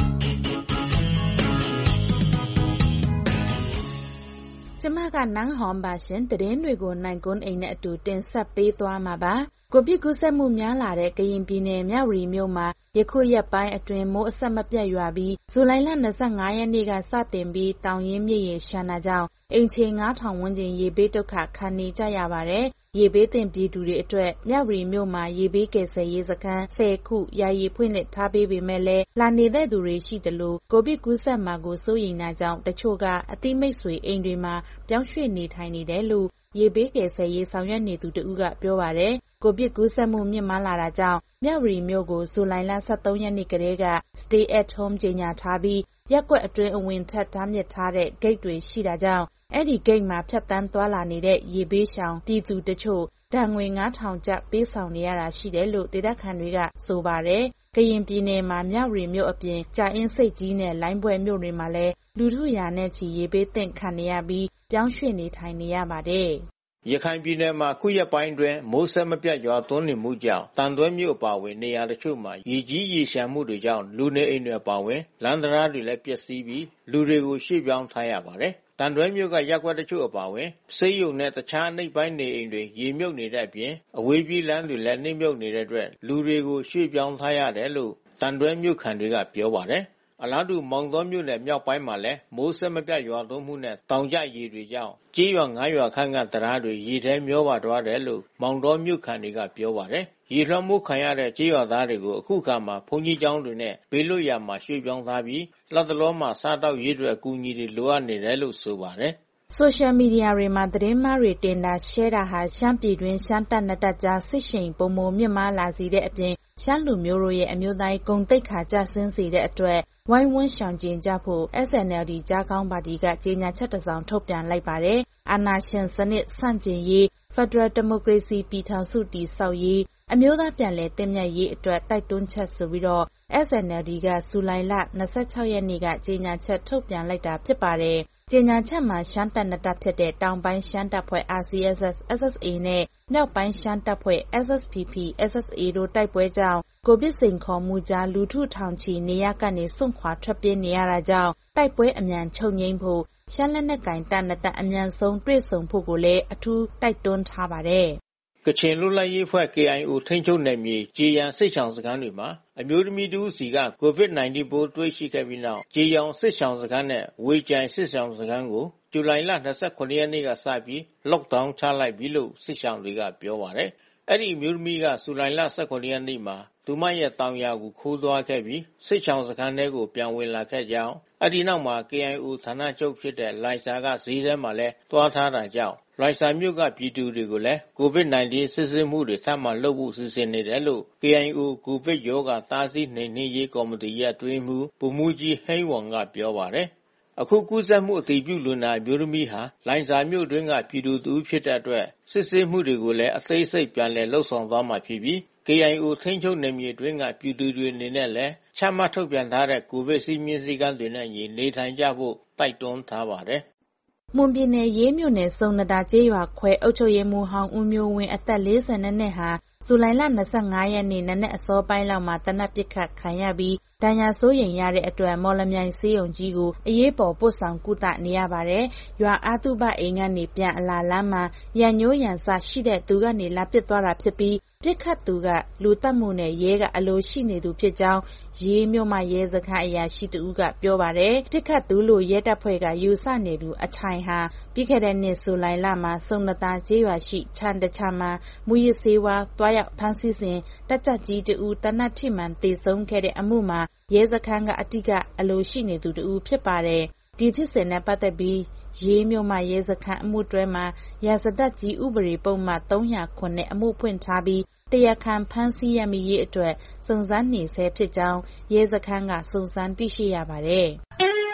S22: ကျမကနန်းဟွန်ပါရှင်သတင်းတွေကိုနိုင်ကွန်းအိမ်နဲ့အတူတင်ဆက်ပေးသွားမှာပါကိုဗစ်ကူးစက်မှုများလာတဲ့ကရင်ပြည်နယ်မြဝတီမြို့မှာယခုရက်ပိုင်းအတွင်းမိုးအဆက်မပြတ်ရွာပြီးဇူလိုင်လ၂၅ရက်နေ့ကစတင်ပြီးတောင်ရင်မြစ်ရေရှမ်းတာကြောင့်အိမ်ခြေငါးထောင်ဝန်းကျင်ရေဘေးဒုက္ခခံနေကြရပါတယ်ရေဘေးသင့်ပြည်သူတွေအတွက်မြဝတီမြို့မှာရေဘေးကယ်ဆယ်ရေးစခန်း၁၀ခုယာယီဖွင့်လှစ်ထားပေးပေမဲ့လည်းလာနေတဲ့သူတွေရှိသလိုကိုဗစ်ကူးစက်မှာကိုစိုးရိမ်တာကြောင့်တချို့ကအသိမိတ်ဆွေအိမ်တွေမှာပြောင်းရွှေ့နေထိုင်နေတယ်လို့ရေဘေးကယ်ဆယ်ရေးဆောင်ရွက်နေသူတဦးကပြောပါတယ်ကိုဗစ်ကူးစက်မှုမြင့်မားလာတာကြောင့်မြဝတီမြို့ကိုဇူလိုင်လ၁၃ရက်နေ့ကတည်းက Stay at Home ကြေညာထားပြီးရပ်ကွက်အတွင်းအဝင်ထပ်တားမြစ်ထားတဲ့ဂိတ်တွေရှိတာကြောင့်အဲ့ဒီဂိတ်မှာဖြတ်တန်းသွားလာနေတဲ့ရေဘေးရှောင်ပြည်သူတချို့ဒဏ်ငွေငါးထောင်ကျပ်ပေးဆောင်နေရတာရှိတယ်လို့ဒေသခံတွေကဆိုပါတယ်။ကရင်ပြည်နယ်မှာမြဝတီမြို့အပြင်ကြာအင်းစိတ်ကြီးနဲ့လိုင်းပွဲမြို့တွေမှာလည်းလူထုရာနဲ့ချီရေဘေးသင့်ခံနေရပြီးပြောင်းရွှေ့နေထိုင်နေရပါတယ်
S23: ။ရခိုင်ပြည်နယ်မှာခုရက်ပိုင်းတွင်မိုးဆက်မပြတ်ရွာသွန်းနေမှုကြောင့်တန်သွဲမြို့အပါအဝင်နေရာတချို့မှာရေကြီးရေရှမ်းမှုတွေကြောင့်လူနေအိမ်တွေအပါအဝင်လမ်းတရားတွေလည်းပျက်စီးပြီးလူတွေကိုရွှေ့ပြောင်းထားရပါတယ်။တန်တွဲမြို့ကရပ်ကွက်တချို့အပါအဝင်ဆေးရုံနဲ့တခြားနှိပ်ပိုင်းနေအိမ်တွေရေမြုပ်နေတဲ့အပြင်အဝေးပြေးလမ်းတွေလည်းနှိမ့်မြုပ်နေတဲ့အတွက်လူတွေကိုရွှေ့ပြောင်းထားရတယ်လို့တန်တွဲမြို့ခံတွေကပြောပါတယ်။အလားတူမောင်တောမြို့နယ်မြောက်ပိုင်းမှာလည်းမိုးဆက်မပြတ်ရွာသွန်းမှုနဲ့တောင်ကျရေတွေကြောင့်ကြေးရွာငါးရွာခန့်ကတရားတွေရေထဲမျောပါသွားတယ်လို့မောင်တောမြို့ခံတွေကပြောပါတယ်။ရေလွှမ်းမိုးခံရတဲ့ကြေးရွာသားတွေကိုအခုခါမှာဘုန်းကြီးကျောင်းတွေနဲ့ဘေးလွတ်ရာမှာရွှေ့ပြောင်းထားပြီးလက်တလောမှာစားတောက်ရေးတွေအကူအညီတွေလိုအပ်နေတယ်လို့ဆိုပါတယ်
S22: ။ဆိုရှယ်မီဒီယာတွေမှာသတင်းမှားတွေတင်တာရှဲတာဟာရှမ်းပြည်တွင်းရှမ်းတပ်နှစ်တပ်ကြားစစ်ရှိန်ပုံမမြင့်မားလာစေတဲ့အပြင်ရှမ်းလူမျိုးတို့ရဲ့အမျိုးသားဂုဏ်သိက္ခာကျဆင်းစေတဲ့အတွက်ဝိုင်းဝန်းရှောင်ကျဉ်ကြဖို့ S N L D ကြားကောင်းပါတီကကြေညာချက်တစ်စောင်ထုတ်ပြန်လိုက်ပါတယ်။အာဏာရှင်စနစ်ဆန့်ကျင်ရေး Federal Democracy ပြည်ထောင်စုတည်ဆောက်ရေးအမျိုးသားပြန်လည်တည်မြဲရေးအတွက်တိုက်တွန်းချက်ဆိုပြီးတော့ S N L D ကဇူလိုင်လ၂၆ရက်နေ့ကကြေညာချက်ထုတ်ပြန်လိုက်တာဖြစ်ပါတယ်။ကြေညာချက်မှာရှမ်းတပ်နှစ်တပ်ဖြစ်တဲ့တောင်ပိုင်းရှမ်းတပ်ဖွဲ့ R C S S S S A နဲ့မြောက်ပိုင်းရှမ်းတပ်ဖွဲ့ S S P P S S A တို့တိုက်ပွဲကြောင့်ကိုဗစ်စိန်ခေါ်မှုကြားလူထုထောင်ချီနေရကနေစွန့်ခွာထွက်ပြေးနေရတာကြောင့်တိုက်ပွဲအမြန်ချုပ်ငြိမ်းဖို့ရှမ်းလက်နက်ကင်တပ်နှစ်တပ်အမြန်ဆုံးတွေ့ဆုံဖို့ကိုလည်းအထူးတိုက်တွန်းထားပါတယ်
S23: ။ကချင်လွတ်လပ်ရေးအဖွဲ့ K I O ထိန်းချုပ်နယ်မြေကြေးရန်စစ်ဆောင်စခန်းတွေမှာအမျိုးသမီးတူစီက ကိုဗစ်၁၉ ပိုးတွေ့ရှိခဲ့ပြီးနောက်ကြေးရောင်စစ်ဆောင်စခန်းနဲ့ဝေကြိုင်စစ်ဆောင်စခန်းကိုဇူလိုင်လ၂၇ရက်နေ့ကစပြီး lockdown ချလိုက်ပြီလို့စစ်ဆောင်တွေကပြောပါတယ်။အဲ့ဒီအမျိုးသမီးကဇူလိုင်လ၁၇ရက်နေ့မှာသူမရဲ့တောင်ယာကိုခိုးသွားခဲ့ပြီးစစ်ဆောင်စခန်းထဲကိုပြန်ဝင်လာခဲ့ကြောင်းအဲ့ဒီနောက်မှာ K I O ဌာနချုပ်ဖြစ်တဲ့လိုင်ဇာကဈေးထဲမှာလဲတွားထားတာကြောင့်လိုင်ဇာမြို့ကပြည်သူတွေကိုလည်းကိုဗစ်၁၉စစ်ဆေးမှုတွေထပ်မံလုပ်ဖို့စီစဉ်နေတယ်လို့ K I O ကိုဗစ်ရောဂါတားဆီးနှိမ်နင်းရေးကော်မတီရဲ့အတွင်းမှူးဗိုလ်မှူးကြီးဟိန်းဝမ်ကပြောပါတယ်။အခုကူးစက်မှုအတည်ပြုလူနာမျိုးသမီးဟာလိုင်ဇာမြို့တွင်းကပြည်သူသူဖြစ်တဲ့အတွက်စစ်ဆေးမှုတွေကိုလည်းအသေးစိတ်ပြန်လည်လှုပ်ဆောင်သွားမှာဖြစ်ပြီး K I O ထိန်းချုပ်နယ်မြေတွင်းကပြည်သူတွေအနေနဲ့လည်းချမှတ်ထုတ်ပြန်ထားတဲ့ကိုဗစ်စည်းမျဉ်းစည်းကမ်းတွေနဲ့ညီနေထိုင်ကြဖို့တိုက်တွန်းထားပါတယ်
S22: ။မွန်ပြည်နယ်ရေးမြို့နယ်စုံနတာကျေးရွာခွဲအုပ်ချုပ်ရေးမှူးဟောင်းဦးမျိုးဝင်းအသက်၄၂နှစ်ဟာဇူလိုင်လ၂၅ရက်နေ့နနက်အစောပိုင်းလောက်မှာတနက်ပစ်ခတ်ခံရပြီးဒဏ်ရာစိုးရိမ်ရတဲ့အတွက်မော်လမြိုင်ဆေးရုံကြီးကိုအရေးပေါ်ပို့ဆောင်ကုသနေရပါတယ်။ရွာအာတုဘအိမ်ကနေပြန်အလာလမ်းမှာရန်ညိုးရန်စရှိတဲ့သူကနေလာပစ်သွားတာဖြစ်ပြီးပြစ်ခတ်သူကလူတက်မှုနဲ့ရဲကအလိုရှိနေသူဖြစ်ကြောင်းရေးမြို့မှာရဲစခန်းအရာရှိတူကပြောပါတယ်။ပြစ်ခတ်သူလို့ရဲတပ်ဖွဲ့ကယူဆနေသူအချိုင်ဟာပြီးခဲ့တဲ့နှစ်ဇူလိုင်လမှာစုံနတာကျေးရွာရှိချန်တချာမှာမူရစေဝါတွားရောက်ဖမ်းဆီးစဉ်တက်ကြကြီးတူတနတ်ထိမှန်တေဆုံးခဲ့တဲ့အမှုမှာရဲစခန်းကအတိကအလိုရှိနေသူတူဖြစ်ပါတယ်။ဒီဖြစ်စဉ်နဲ့ပတ်သက်ပြီးရေးမြို့မှာရဲစခန်းအမှုတွဲမှာရာဇသက်ကြီးဥပဒေပုံမှန်၃၀၇နဲ့အမှုဖွင့်ထားပြီးတရားခံဖမ်းဆီးရမိရေးအတွက်စုံစမ်းနေဆဲဖြစ်ကြောင်းရဲစခန်းကစုံစမ်းသိရှိရပါတယ်။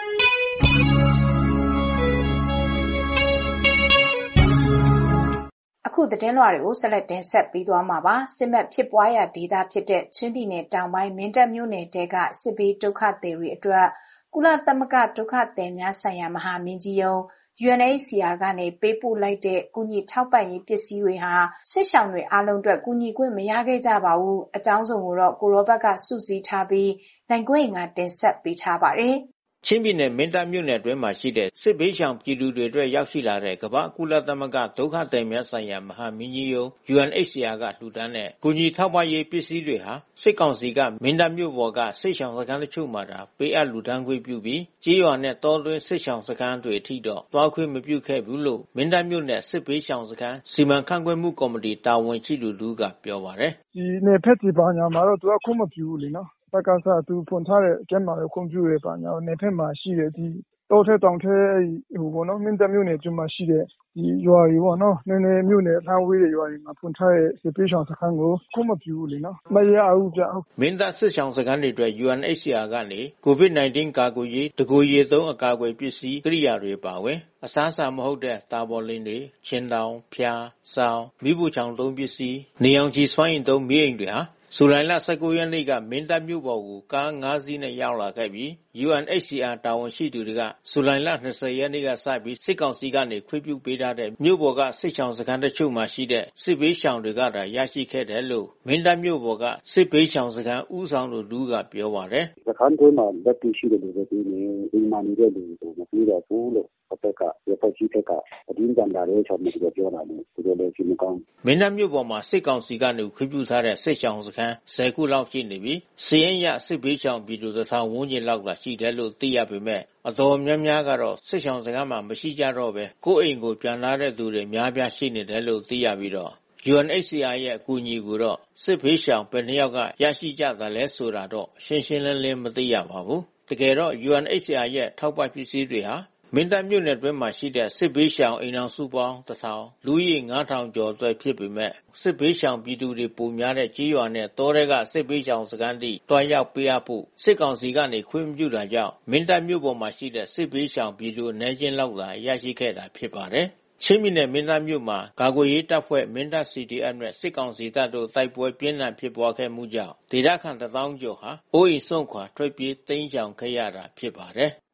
S3: အခုသတင်းလွှာတွေကိုဆက်လက်တင်ဆက်ပေးသွားမှာပါ။စစ်မက်ဖြစ်ပွားရာဒေသဖြစ်တဲ့ချင်းပြည်နယ်တောင်ပိုင်းမင်းတပ်မြို့နယ်တဲကစစ်ဘေးဒုက္ခသည်တွေအတွက်ကုလသမဂ္ဂဒုက္ခသည်များဆိုင်ရာမဟာမင်းကြီးရုံး U N H C R ကနေပေးပို့လိုက်တဲ့ကူညီထောက်ပံ့ရေးပစ္စည်းတွေဟာစစ်ရှောင်တွေအားလုံးအတွက်ကူညီခွင့်မရခဲ့ကြပါဘူး။အကြောင်းစုံကိုတော့ကိုရောဘတ်ကစုစည်းထားပြီးနိုင်ကွင်းကတင်ဆက်ပေးထားပါတယ်။
S23: ချင်းပြည်နယ်မင်းတပ်မြို့နယ်တွင်းမှာရှိတဲ့စစ်ဘေးရှောင်ပြည်သူတွေအတွက်ရောက်ရှိလာတဲ့ကမ္ဘာကုလသမဂ္ဂဒုက္ခသည်များဆိုင်ရာမဟာမင်းကြီးရုံး U N H C R ကလှူဒါန်းတဲ့ကူညီထောက်ပံ့ရေးပစ္စည်းတွေဟာစစ်ကောင်စီကမင်းတပ်မြို့ပေါ်ကစစ်ရှောင်စခန်းတချို့မှာသာပေးအပ်လှူဒါန်းခွင့်ပြုပြီးကြေးရွာနဲ့တောတွင်းစစ်ရှောင်စခန်းတွေအထိတော့သွားခွင့်မပြုခဲ့ဘူးလို့မင်းတပ်မြို့နယ်စစ်ဘေးရှောင်စခန်းစီမံခန့်ခွဲမှုကော်မတီတာဝန်ရှိသူလူကပြောပါတယ်
S6: ။ဒီနယ်ဖက်ဒီပါညာမှာတော့သူကခွင့်မပြုဘူးလေနော်။ပကစားသူဖွင့်ထားတဲ့ကျမ်းမာရေးကွန်ပျူတာပါညာနယ်ဖက်မှာရှိတဲ့ဒီတောထဲတောင်ထဲဟိုပေါ့နော်မင်းတပ်မြို့နယ်ကျွန်းမှာရှိတဲ့ဒီရွာတွေပေါ့နော်နည်းနည်းမြို့နယ်ဖမ်းဝေးတဲ့ရွာတွေမှာဖွင့်ထားတဲ့စစ်ပေးဆောင်စခန်းကိုခွင့်မပြုဘူးလေနော်မရဘူးဗျ
S23: မင်းတပ်စစ်ဆောင်စခန်းတွေအတွက် U N H C R ကနေကိုဗစ်၁၉ကာကွယ်ရေးတကူရေသုံးအကာအကွယ်ပစ္စည်းကိရိယာတွေပါဝင်အစားအစာမဟုတ်တဲ့တာပေါ်လင်းတွေချင်းတောင်ဖျားစောင်းမိဖို့ချောင်သုံးပစ္စည်းနေအောင်ကြီးစွမ်းအင်သုံးမိအိမ်တွေဟာဇူလိုင်လ၁၉ရက်နေ့ကမင်းတပ်မြို့ပေါ်ကိုကား၅စီးနဲ့ရောက်လာခဲ့ပြီး U N H C R တာဝန်ရှိသူတွေကဇူလိုင်လ၂၀ရက်နေ့ကစပြီးစစ်ကောင်စီကနေခွင့်ပြုပေးထားတဲ့မြို့ပေါ်ကစစ်ချောင်စခန်းတချို့မှာရှိတဲ့စစ်ဘေးရှောင်တွေကသာရရှိခဲ့တယ်လို့မင်းတပ်မြို့ပေါ်ကစစ်ဘေးရှောင်စခန်းဦးဆောင်သူလူကပြောပါတယ်
S10: ။စခန်းတွေမှာလက်တွေ့ရှိတဲ့လူတွေဒီနေ့ဒီမှာနေတဲ့လူတွေမပြီးတော့ဘူးလို့အပက်ကရပတ်ကြီးတက်ကအဒင်းကြံတာလေးချက်မျိုးပြောတာလေဒီလိုလေးရှိမကောင်း
S23: မင်းတပ်မြို့ပေါ်မှာစစ်ကောင်စီကနေခွင့်ပြုထားတဲ့စစ်ချောင်စခန်း၁၀ခုလောက်ရှိနေပြီးစီရင်ရစစ်ဘေးရှောင်ပြည်သူတစ်ထောင်ဝန်းကျင်လောက်သာရှိတယ်လို့သိရပေမဲ့အတော်များများကတော့စစ်ရှောင်စခန်းမှာမရှိကြတော့ပဲကိုယ့်အိမ်ကိုပြန်လာတဲ့သူတွေများပြားရှိနေတယ်လို့သိရပြီးတော့ U N H C R ရဲ့အကူအညီကိုတော့စစ်ဘေးရှောင်ဘယ်နှစ်ယောက်ကရရှိကြတယ်လဲဆိုတာတော့ရှင်းရှင်းလင်းလင်းမသိရပါဘူးတကယ်တော့ U N H C R ရဲ့ထောက်ပံ့ပစ္စည်းတွေဟာမင်းတပ်မြို့နယ်တွင်းမှာရှိတဲ့စစ်ဘေးရှောင်အိမ်ထောင်စုပေါင်းတစ်ထောင်လူဦးရေငါးထောင်ကျော်အတွက်ဖြစ်ပေမဲ့စစ်ဘေးရှောင်ပြည်သူတွေပုံများတဲ့ကြေးရွာနဲ့တောထဲကစစ်ဘေးရှောင်စခန်းတိတွားရောက်ပေးအပ်ဖို့စစ်ကောင်စီကနေခွင့်ပြုတာကြောင့်မင်းတပ်မြို့ပေါ်မှာရှိတဲ့စစ်ဘေးရှောင်ပြည်သူအနည်းချင်းလောက်သာရရှိခဲ့တာဖြစ်ပါတယ်ချင်းပြည်နယ်မင်းတပ်မြို့မှာကာကွယ်ရေးတပ်ဖွဲ့မင်းတပ် C D F နဲ့စစ်ကောင်စီတပ်တို့တိုက်ပွဲပြင်းထန်ဖြစ်ပွားခဲ့မှုကြောင့်ဒေသခံတစ်သောင်းကျော်ဟာအိုးအိမ်စွန့်ခွာထွက်ပြေးတိမ်းရှောင်ခဲ့ရတာဖြစ်ပါတယ်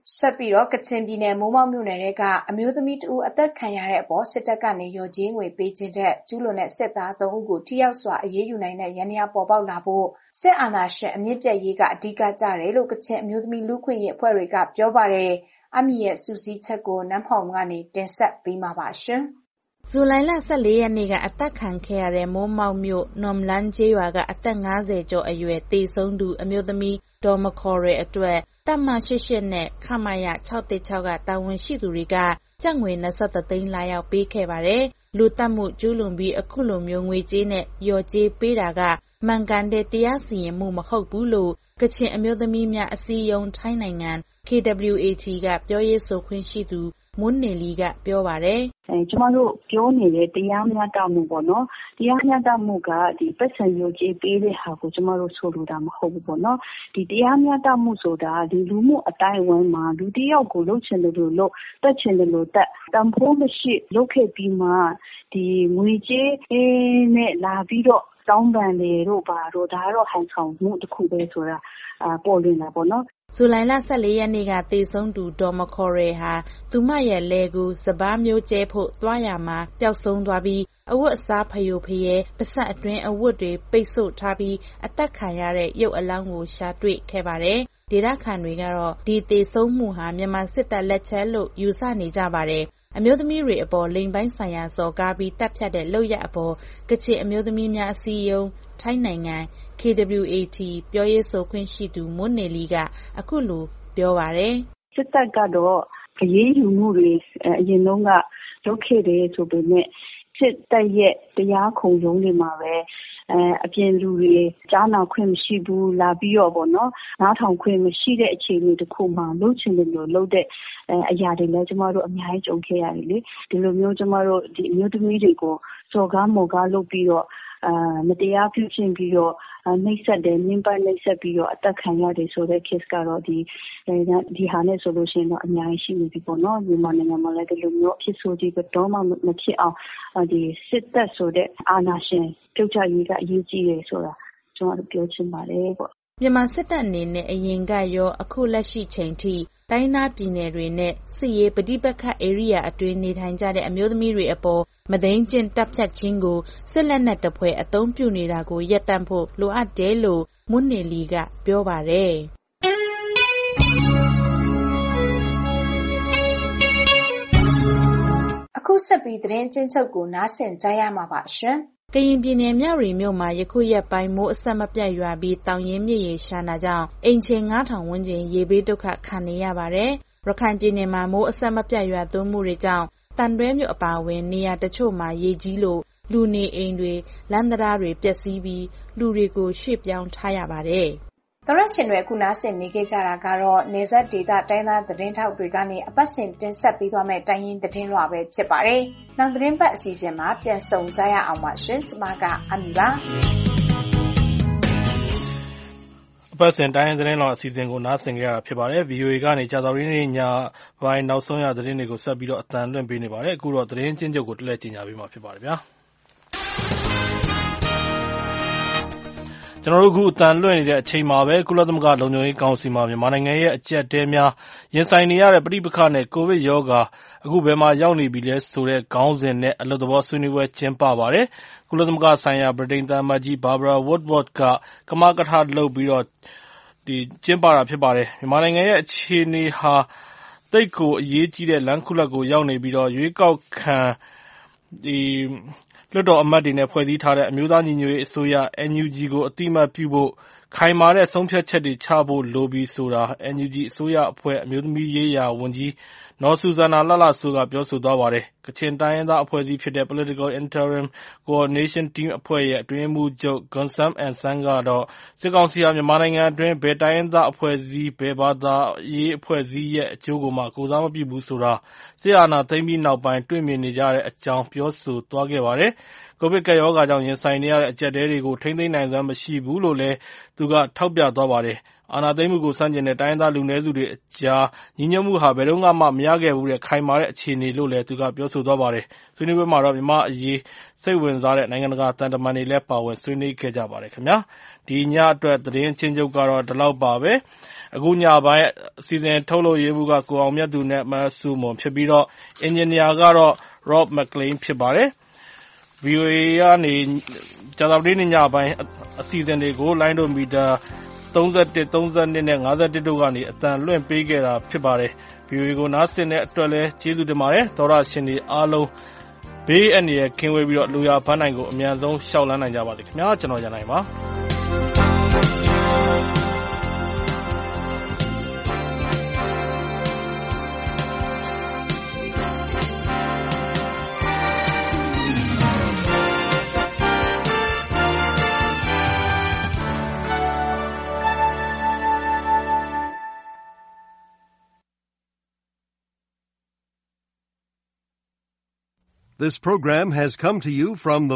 S3: ဆက်ပြီးတော့ကချင်ပြည်နယ်မိုးမောက်မြို့နယ်ထဲကအမျိုးသမီးတဦးအသက်ခံရတဲ့အပေါ်စစ်တပ်ကနေရော်ကြေးငွေပေးခြင်းတဲ့ကျူးလွန်တဲ့စစ်သားသုံးဦးကိုထိရောက်စွာအရေးယူနိုင်တဲ့ရန်ရာပေါ်ပေါက်လာဖို့စစ်အာဏာရှင်အမြင့်ပြတ်ရေးကအဓိကကျတယ်လို့ကချင်အမျိုးသမီးလူခွင့်ရေးအဖွဲ့တွေကပြောပါတယ်။အမီရဲ့စူးစီးချက်ကိုနမ်ဖောင်ကနေတင်ဆက်ပေးမှာပါရှင်။
S22: ဇူလိုင်လ၁၄ရက်နေ့ကအသက်ခံခဲ့ရတဲ့မိုးမောက်မြို့နော်မလန်းကျေးရွာကအသက်၅၀ကျော်အရွယ်သေဆုံးသူအမျိုးသမီးဒေါ်မခေါ်ရဲအတွက်တပ်မ၈၈နဲ့ခမရ၆၁၆ကတာဝန်ရှိသူတွေကကျပ်ငွေ၂၁သိန်းလာရောက်ပေးခဲ့ပါတယ်။လူသတ်မှုကျူးလွန်ပြီးအခုလိုမျိုးငွေကြေးနဲ့လျော်ကြေးပေးတာကမှန်ကန်တဲ့တရားစီရင်မှုမဟုတ်ဘူးလို့ကချင်အမျိုးသမီးများအစည်းအရုံးထိုင်းနိုင်ငံ K W A T ကပြောရေးဆိုခွင့်ရှိသူမွန်းနေလီကပြောပါတယ်
S8: ။အဲကျမတို့ပြောနေတဲ့တရားမျှတမှုပေါ့နော်။တရားမျှတမှုကဒီပတ်စံလျော်ကြေးပေးတဲ့ဟာကိုကျမတို့ဆိုလိုတာမဟုတ်ဘူးပေါ့နော်။ဒီတရားမျှတမှုဆိုတာဒီလူမှုအတိုင်းအဝိုင်းမှာလူတစ်ယောက်ကိုလုပ်ချင်တယ်လို့လုပ်တတ်ချင်တယ်လို့တတ်တန်ဖိုးမရှိလုပ်ခဲ့ပြီးမှဒီငွေကြေးနဲ့လာပြီးတော့တောင်းပန်တယ်တို့ပါတော့ဒါကတော့ဟန်ဆောင်မှုတစ်ခုပဲဆိုတာအာပေါ်လွင်တာပေါ့နော်
S22: ဇူလိုင်လ၁၄ရက်နေ့ကသေဆုံးသူဒေါ်မခေါ်ရဲဟာသူမရဲ့လဲကူစပားမျိုးကျဲဖို့သွားရမှာပျောက်ဆုံးသွားပြီးအဝတ်အစားဖယိုဖယဲပစက်အတွင်းအဝတ်တွေပိတ်ဆို့ထားပြီးအသက်ခံရတဲ့ရုပ်အလောင်းကိုရှာတွေ့ခဲ့ပါတယ်။ဒေသခံတွေကတော့ဒီသေဆုံးမှုဟာမြန်မာစစ်တပ်လက်ချက်လို့ယူဆနေကြပါတယ်။အမျိုးသမီးတွေအပေါ်လိင်ပိုင်းဆိုင်ရာစော်ကားပြီးတပ်ဖြတ်တဲ့လုပ်ရက်အပေါ်ကချင်အမျိုးသမီးများအစည်းအရုံးထိုင်းနိုင်ငံ K W A T ပြောရေးဆိုခွင့်ရှိသူမွန်းနေလီကအခုလိုပြောပါတယ်
S8: ။စစ်တပ်ကတော့အရေးယူမှုတွေအရင်တုန်းကလုပ်ခဲ့တယ်ဆိုပေမဲ့စစ်တပ်ရဲ့တရားခုံရုံးတွေမှာပဲအဲအပြင်လူတွေကြားနာခွင့်မရှိဘူးလာပြီးတော့ပေါ့နော်နားထောင်ခွင့်မရှိတဲ့အခြေအနေတစ်ခုမှာလှုပ်ချင်တယ်လို့လှုပ်တဲ့အအရာတွေလည်းကျမတို့အများကြီးကြုံခဲ့ရတယ်လေဒီလိုမျိုးကျမတို့ဒီအမျိုးသမီးတွေကိုစော်ကားမော်ကားလုပ်ပြီးတော့အာမတရားပြုကျင့်ပြီးတော့နှိပ်စက်တယ်မြင်းပိုက်နှိပ်စက်ပြီးတော့အသက်ခံရတယ်ဆိုတဲ့ case ကတော့ဒီဒီဟာနဲ့ဆိုလို့ရှိရင်တော့အများကြီးရှိနေပြီပေါ့နော်မြန်မာနိုင်ငံမှာလည်းဒီလိုမျိုးအဖြစ်ဆိုးကြီးတော့မှမဖြစ်အောင်ဒီစစ်တပ်ဆိုတဲ့အာဏာရှင်ပြုတ်ချရေးကအရေးကြီးတယ်ဆိုတာကျွန်တော်ပြောချင်ပါတယ်ပေါ့
S22: မြန်မာစစ်တပ်အနေနဲ့အရင်ကရောအခုလက်ရှိချိန်ထိတိုင်းနာပြည်နယ်တွေနဲ့စစ်ရေးပဋိပက္ခဧရိယာအတွင်းနေထိုင်ကြတဲ့အမျိုးသမီးတွေအပေါ်မသိမ်းကျင့်တပ်ဖြတ်ခြင်းကိုစစ်လက်နက်တပ်ဖွဲ့အသုံးပြုနေတာကိုရပ်တန့်ဖို့လိုအပ်တယ်လို့မွန်းနေလီကပြောပါတယ်
S3: အခုဆက်ပြီးသတင်းချင်းချုပ်ကိုနားဆင်ကြရမှာပါရှင်
S22: ကရင်ပြည်နယ်မြဝတီမြို့မှာယခုရက်ပိုင်းမိုးအဆက်မပြတ်ရွာပြီးတောင်ရင်မြစ်ရေရှားနာကြောင့်အိမ်ခြေငါးထောင်ဝန်းကျင်ရေဘေးဒုက္ခခံနေရပါတယ်။ရခိုင်ပြည်နယ်မှာမိုးအဆက်မပြတ်ရွာသွန်းမှုတွေကြောင့်တန်တွဲမြို့အပါအဝင်နေရာတချို့မှာရေကြီးလို့လူနေအိမ်တွေလမ်းတရားတွေပျက်စီးပြီးလူတွေကိုရွှေ့ပြောင်းထားရပါတယ်။
S3: သောရရှင်တွေအခုနားဆင်နေကြတာကတော့နေဆက်ဒေတာတိုင်းသားသတင်းထောက်တွေကနေအပတ်စဉ်တင်ဆက်ပေးသွားမယ့်တိုင်းရင်းသတင်းလွှာပဲဖြစ်ပါတယ်။နောက်သတင်းပတ်အစီအစဉ်မှာပြန်ဆုံကြရအောင်ပါရှင်။ကျွန်မကအမီပါ
S2: ။အပတ်စဉ်တိုင်းရင်းသတင်းလွှာအစီအစဉ်ကိုနားဆင်ကြရတာဖြစ်ပါတယ်။ V O A ကနေကြာသပတေးနေ့ညပိုင်းနောက်ဆုံးရသတင်းတွေကိုဆက်ပြီးတော့အသံလွှင့်ပေးနေပါတယ်။အခုတော့သတင်းချင်းချုပ်ကိုတလဲကြေညာပေးမှာဖြစ်ပါတယ်ဗျာ။ကျွန်တော်တို့အခုအတန်လွှင့်နေတဲ့အချိန်မှာပဲကုလသမဂ္ဂလုံခြုံရေးကောင်စီမှာမြန်မာနိုင်ငံရဲ့အကျပ်တဲများရင်ဆိုင်နေရတဲ့ပဋိပက္ခနဲ့ကိုဗစ်ရောဂါအခုဘယ်မှာရောက်နေပြီလဲဆိုတဲ့ခေါင်းစဉ်နဲ့အလွတ်သဘောဆွေးနွေးပွဲကျင်းပပါတယ်။ကုလသမဂ္ဂဆိုင်ရာဗြိတိန်သံအမတ်ကြီး Barbara Woodward ကကမကထလုပ်ပြီးတော့ဒီကျင်းပတာဖြစ်ပါတယ်။မြန်မာနိုင်ငံရဲ့အခြေအနေဟာသိပ်ကိုအရေးကြီးတဲ့လမ်းခုလတ်ကိုရောက်နေပြီးတော့ရွေးကောက်ခံဒီလွှတ်တော်အမတ်တွေနဲ့ဖွဲ့စည်းထားတဲ့အမျိုးသားညီညွတ်ရေးအစိုးရ N U G ကိုအတိအမှတ်ပြုဖို့ခိုင်မာတဲ့ဆုံးဖြတ်ချက်တွေချဖို့လိုပြီးဆိုတာ N U G အစိုးရအဖွဲ့အမျိုးသမီးရေးရာဝန်ကြီးနော်ဆူဇာနာလှလှစိုးကပြောဆိုသွားပါတယ်။ကချင်တိုင်းရင်းသားအဖွဲ့အစည်းဖြစ်တဲ့ Political Interim Coordination Team အဖွဲ့ရဲ့အတွင်းရေးမှူးချုပ် Gungsam N Sang ကတော့စစ်ကောင်စီဟာမြန်မာနိုင်ငံအတွင်းဘယ်တိုင်းရင်းသားအဖွဲ့အစည်းဘယ်ဘာသာရေးအဖွဲ့အစည်းရဲ့အကျိုးကိုမှကိုယ်စားမပြုဘူးဆိုတာစစ်အာဏာသိမ်းပြီးနောက်ပိုင်းတွေ့မြင်နေကြတဲ့အကြောင်းပြောဆိုသွားခဲ့ပါတယ်။ကိုဗစ်ကပ်ရောဂါကြောင့်ရင်ဆိုင်နေရတဲ့အကျပ်တဲတွေကိုထိန်းသိမ်းနိုင်စွမ်းမရှိဘူးလို့လည်းသူကထောက်ပြသွားပါတယ်။အာဏာသိမ်းမှုကိုဆန့်ကျင်တဲ့တိုင်းရင်းသားလူနည်းစုတွေအကြားညီညွတ်မှုဟာဘယ်တော့မှမရခဲ့ဘူးတဲ့ခိုင်မာတဲ့အခြေအနေလို့လည်းသူကပြောဆိုသွားပါတယ်။ဆွေးနွေးပွဲမှာတော့မြန်မာ့အရေးစိတ်ဝင်စားတဲ့နိုင်ငံတကာသံတမန်တွေလည်းပါဝင်ဆွေးနွေးခဲ့ကြပါတယ်ခင်ဗျာ။ဒီညအတွက်သတင်းချင်းချုပ်ကတော့ဒီလောက်ပါပဲ။အခုညပိုင်းအစီအစဉ်ထုတ်လုပ်ရေးမှူးကကိုအောင်မြတ်သူနဲ့မဆူမွန်ဖြစ်ပြီးတော့အင်ဂျင်နီယာကတော့ Rob McLean ဖြစ်ပါတယ်။ ဗွီအိုအေ ကနေကြာသပတေးနေ့ညပိုင်းအစီအစဉ်တွေကိုလိုင်းဒိုမီတာသုံး၁၊သုံး၂နဲ့၅၁တို့ကနေအသံလွှင့်ပေးခဲ့တာဖြစ်ပါတယ်။ ဗွီအိုအေကိုနားဆင်တဲ့အတွက်လည်းကျေးဇူးတင်ပါတယ်။သောတရှင်တွေအားလုံးဘေးအန္တရာယ်ကင်းဝေးပြီးတော့လူရာပန်းနိုင်ကိုအမြန်ဆုံးလျှောက်လှမ်းနိုင်ကြပါစေခင်ဗျာ။ကျွန်တော်ရန်နိုင်ပါ။
S9: This program has come to you from the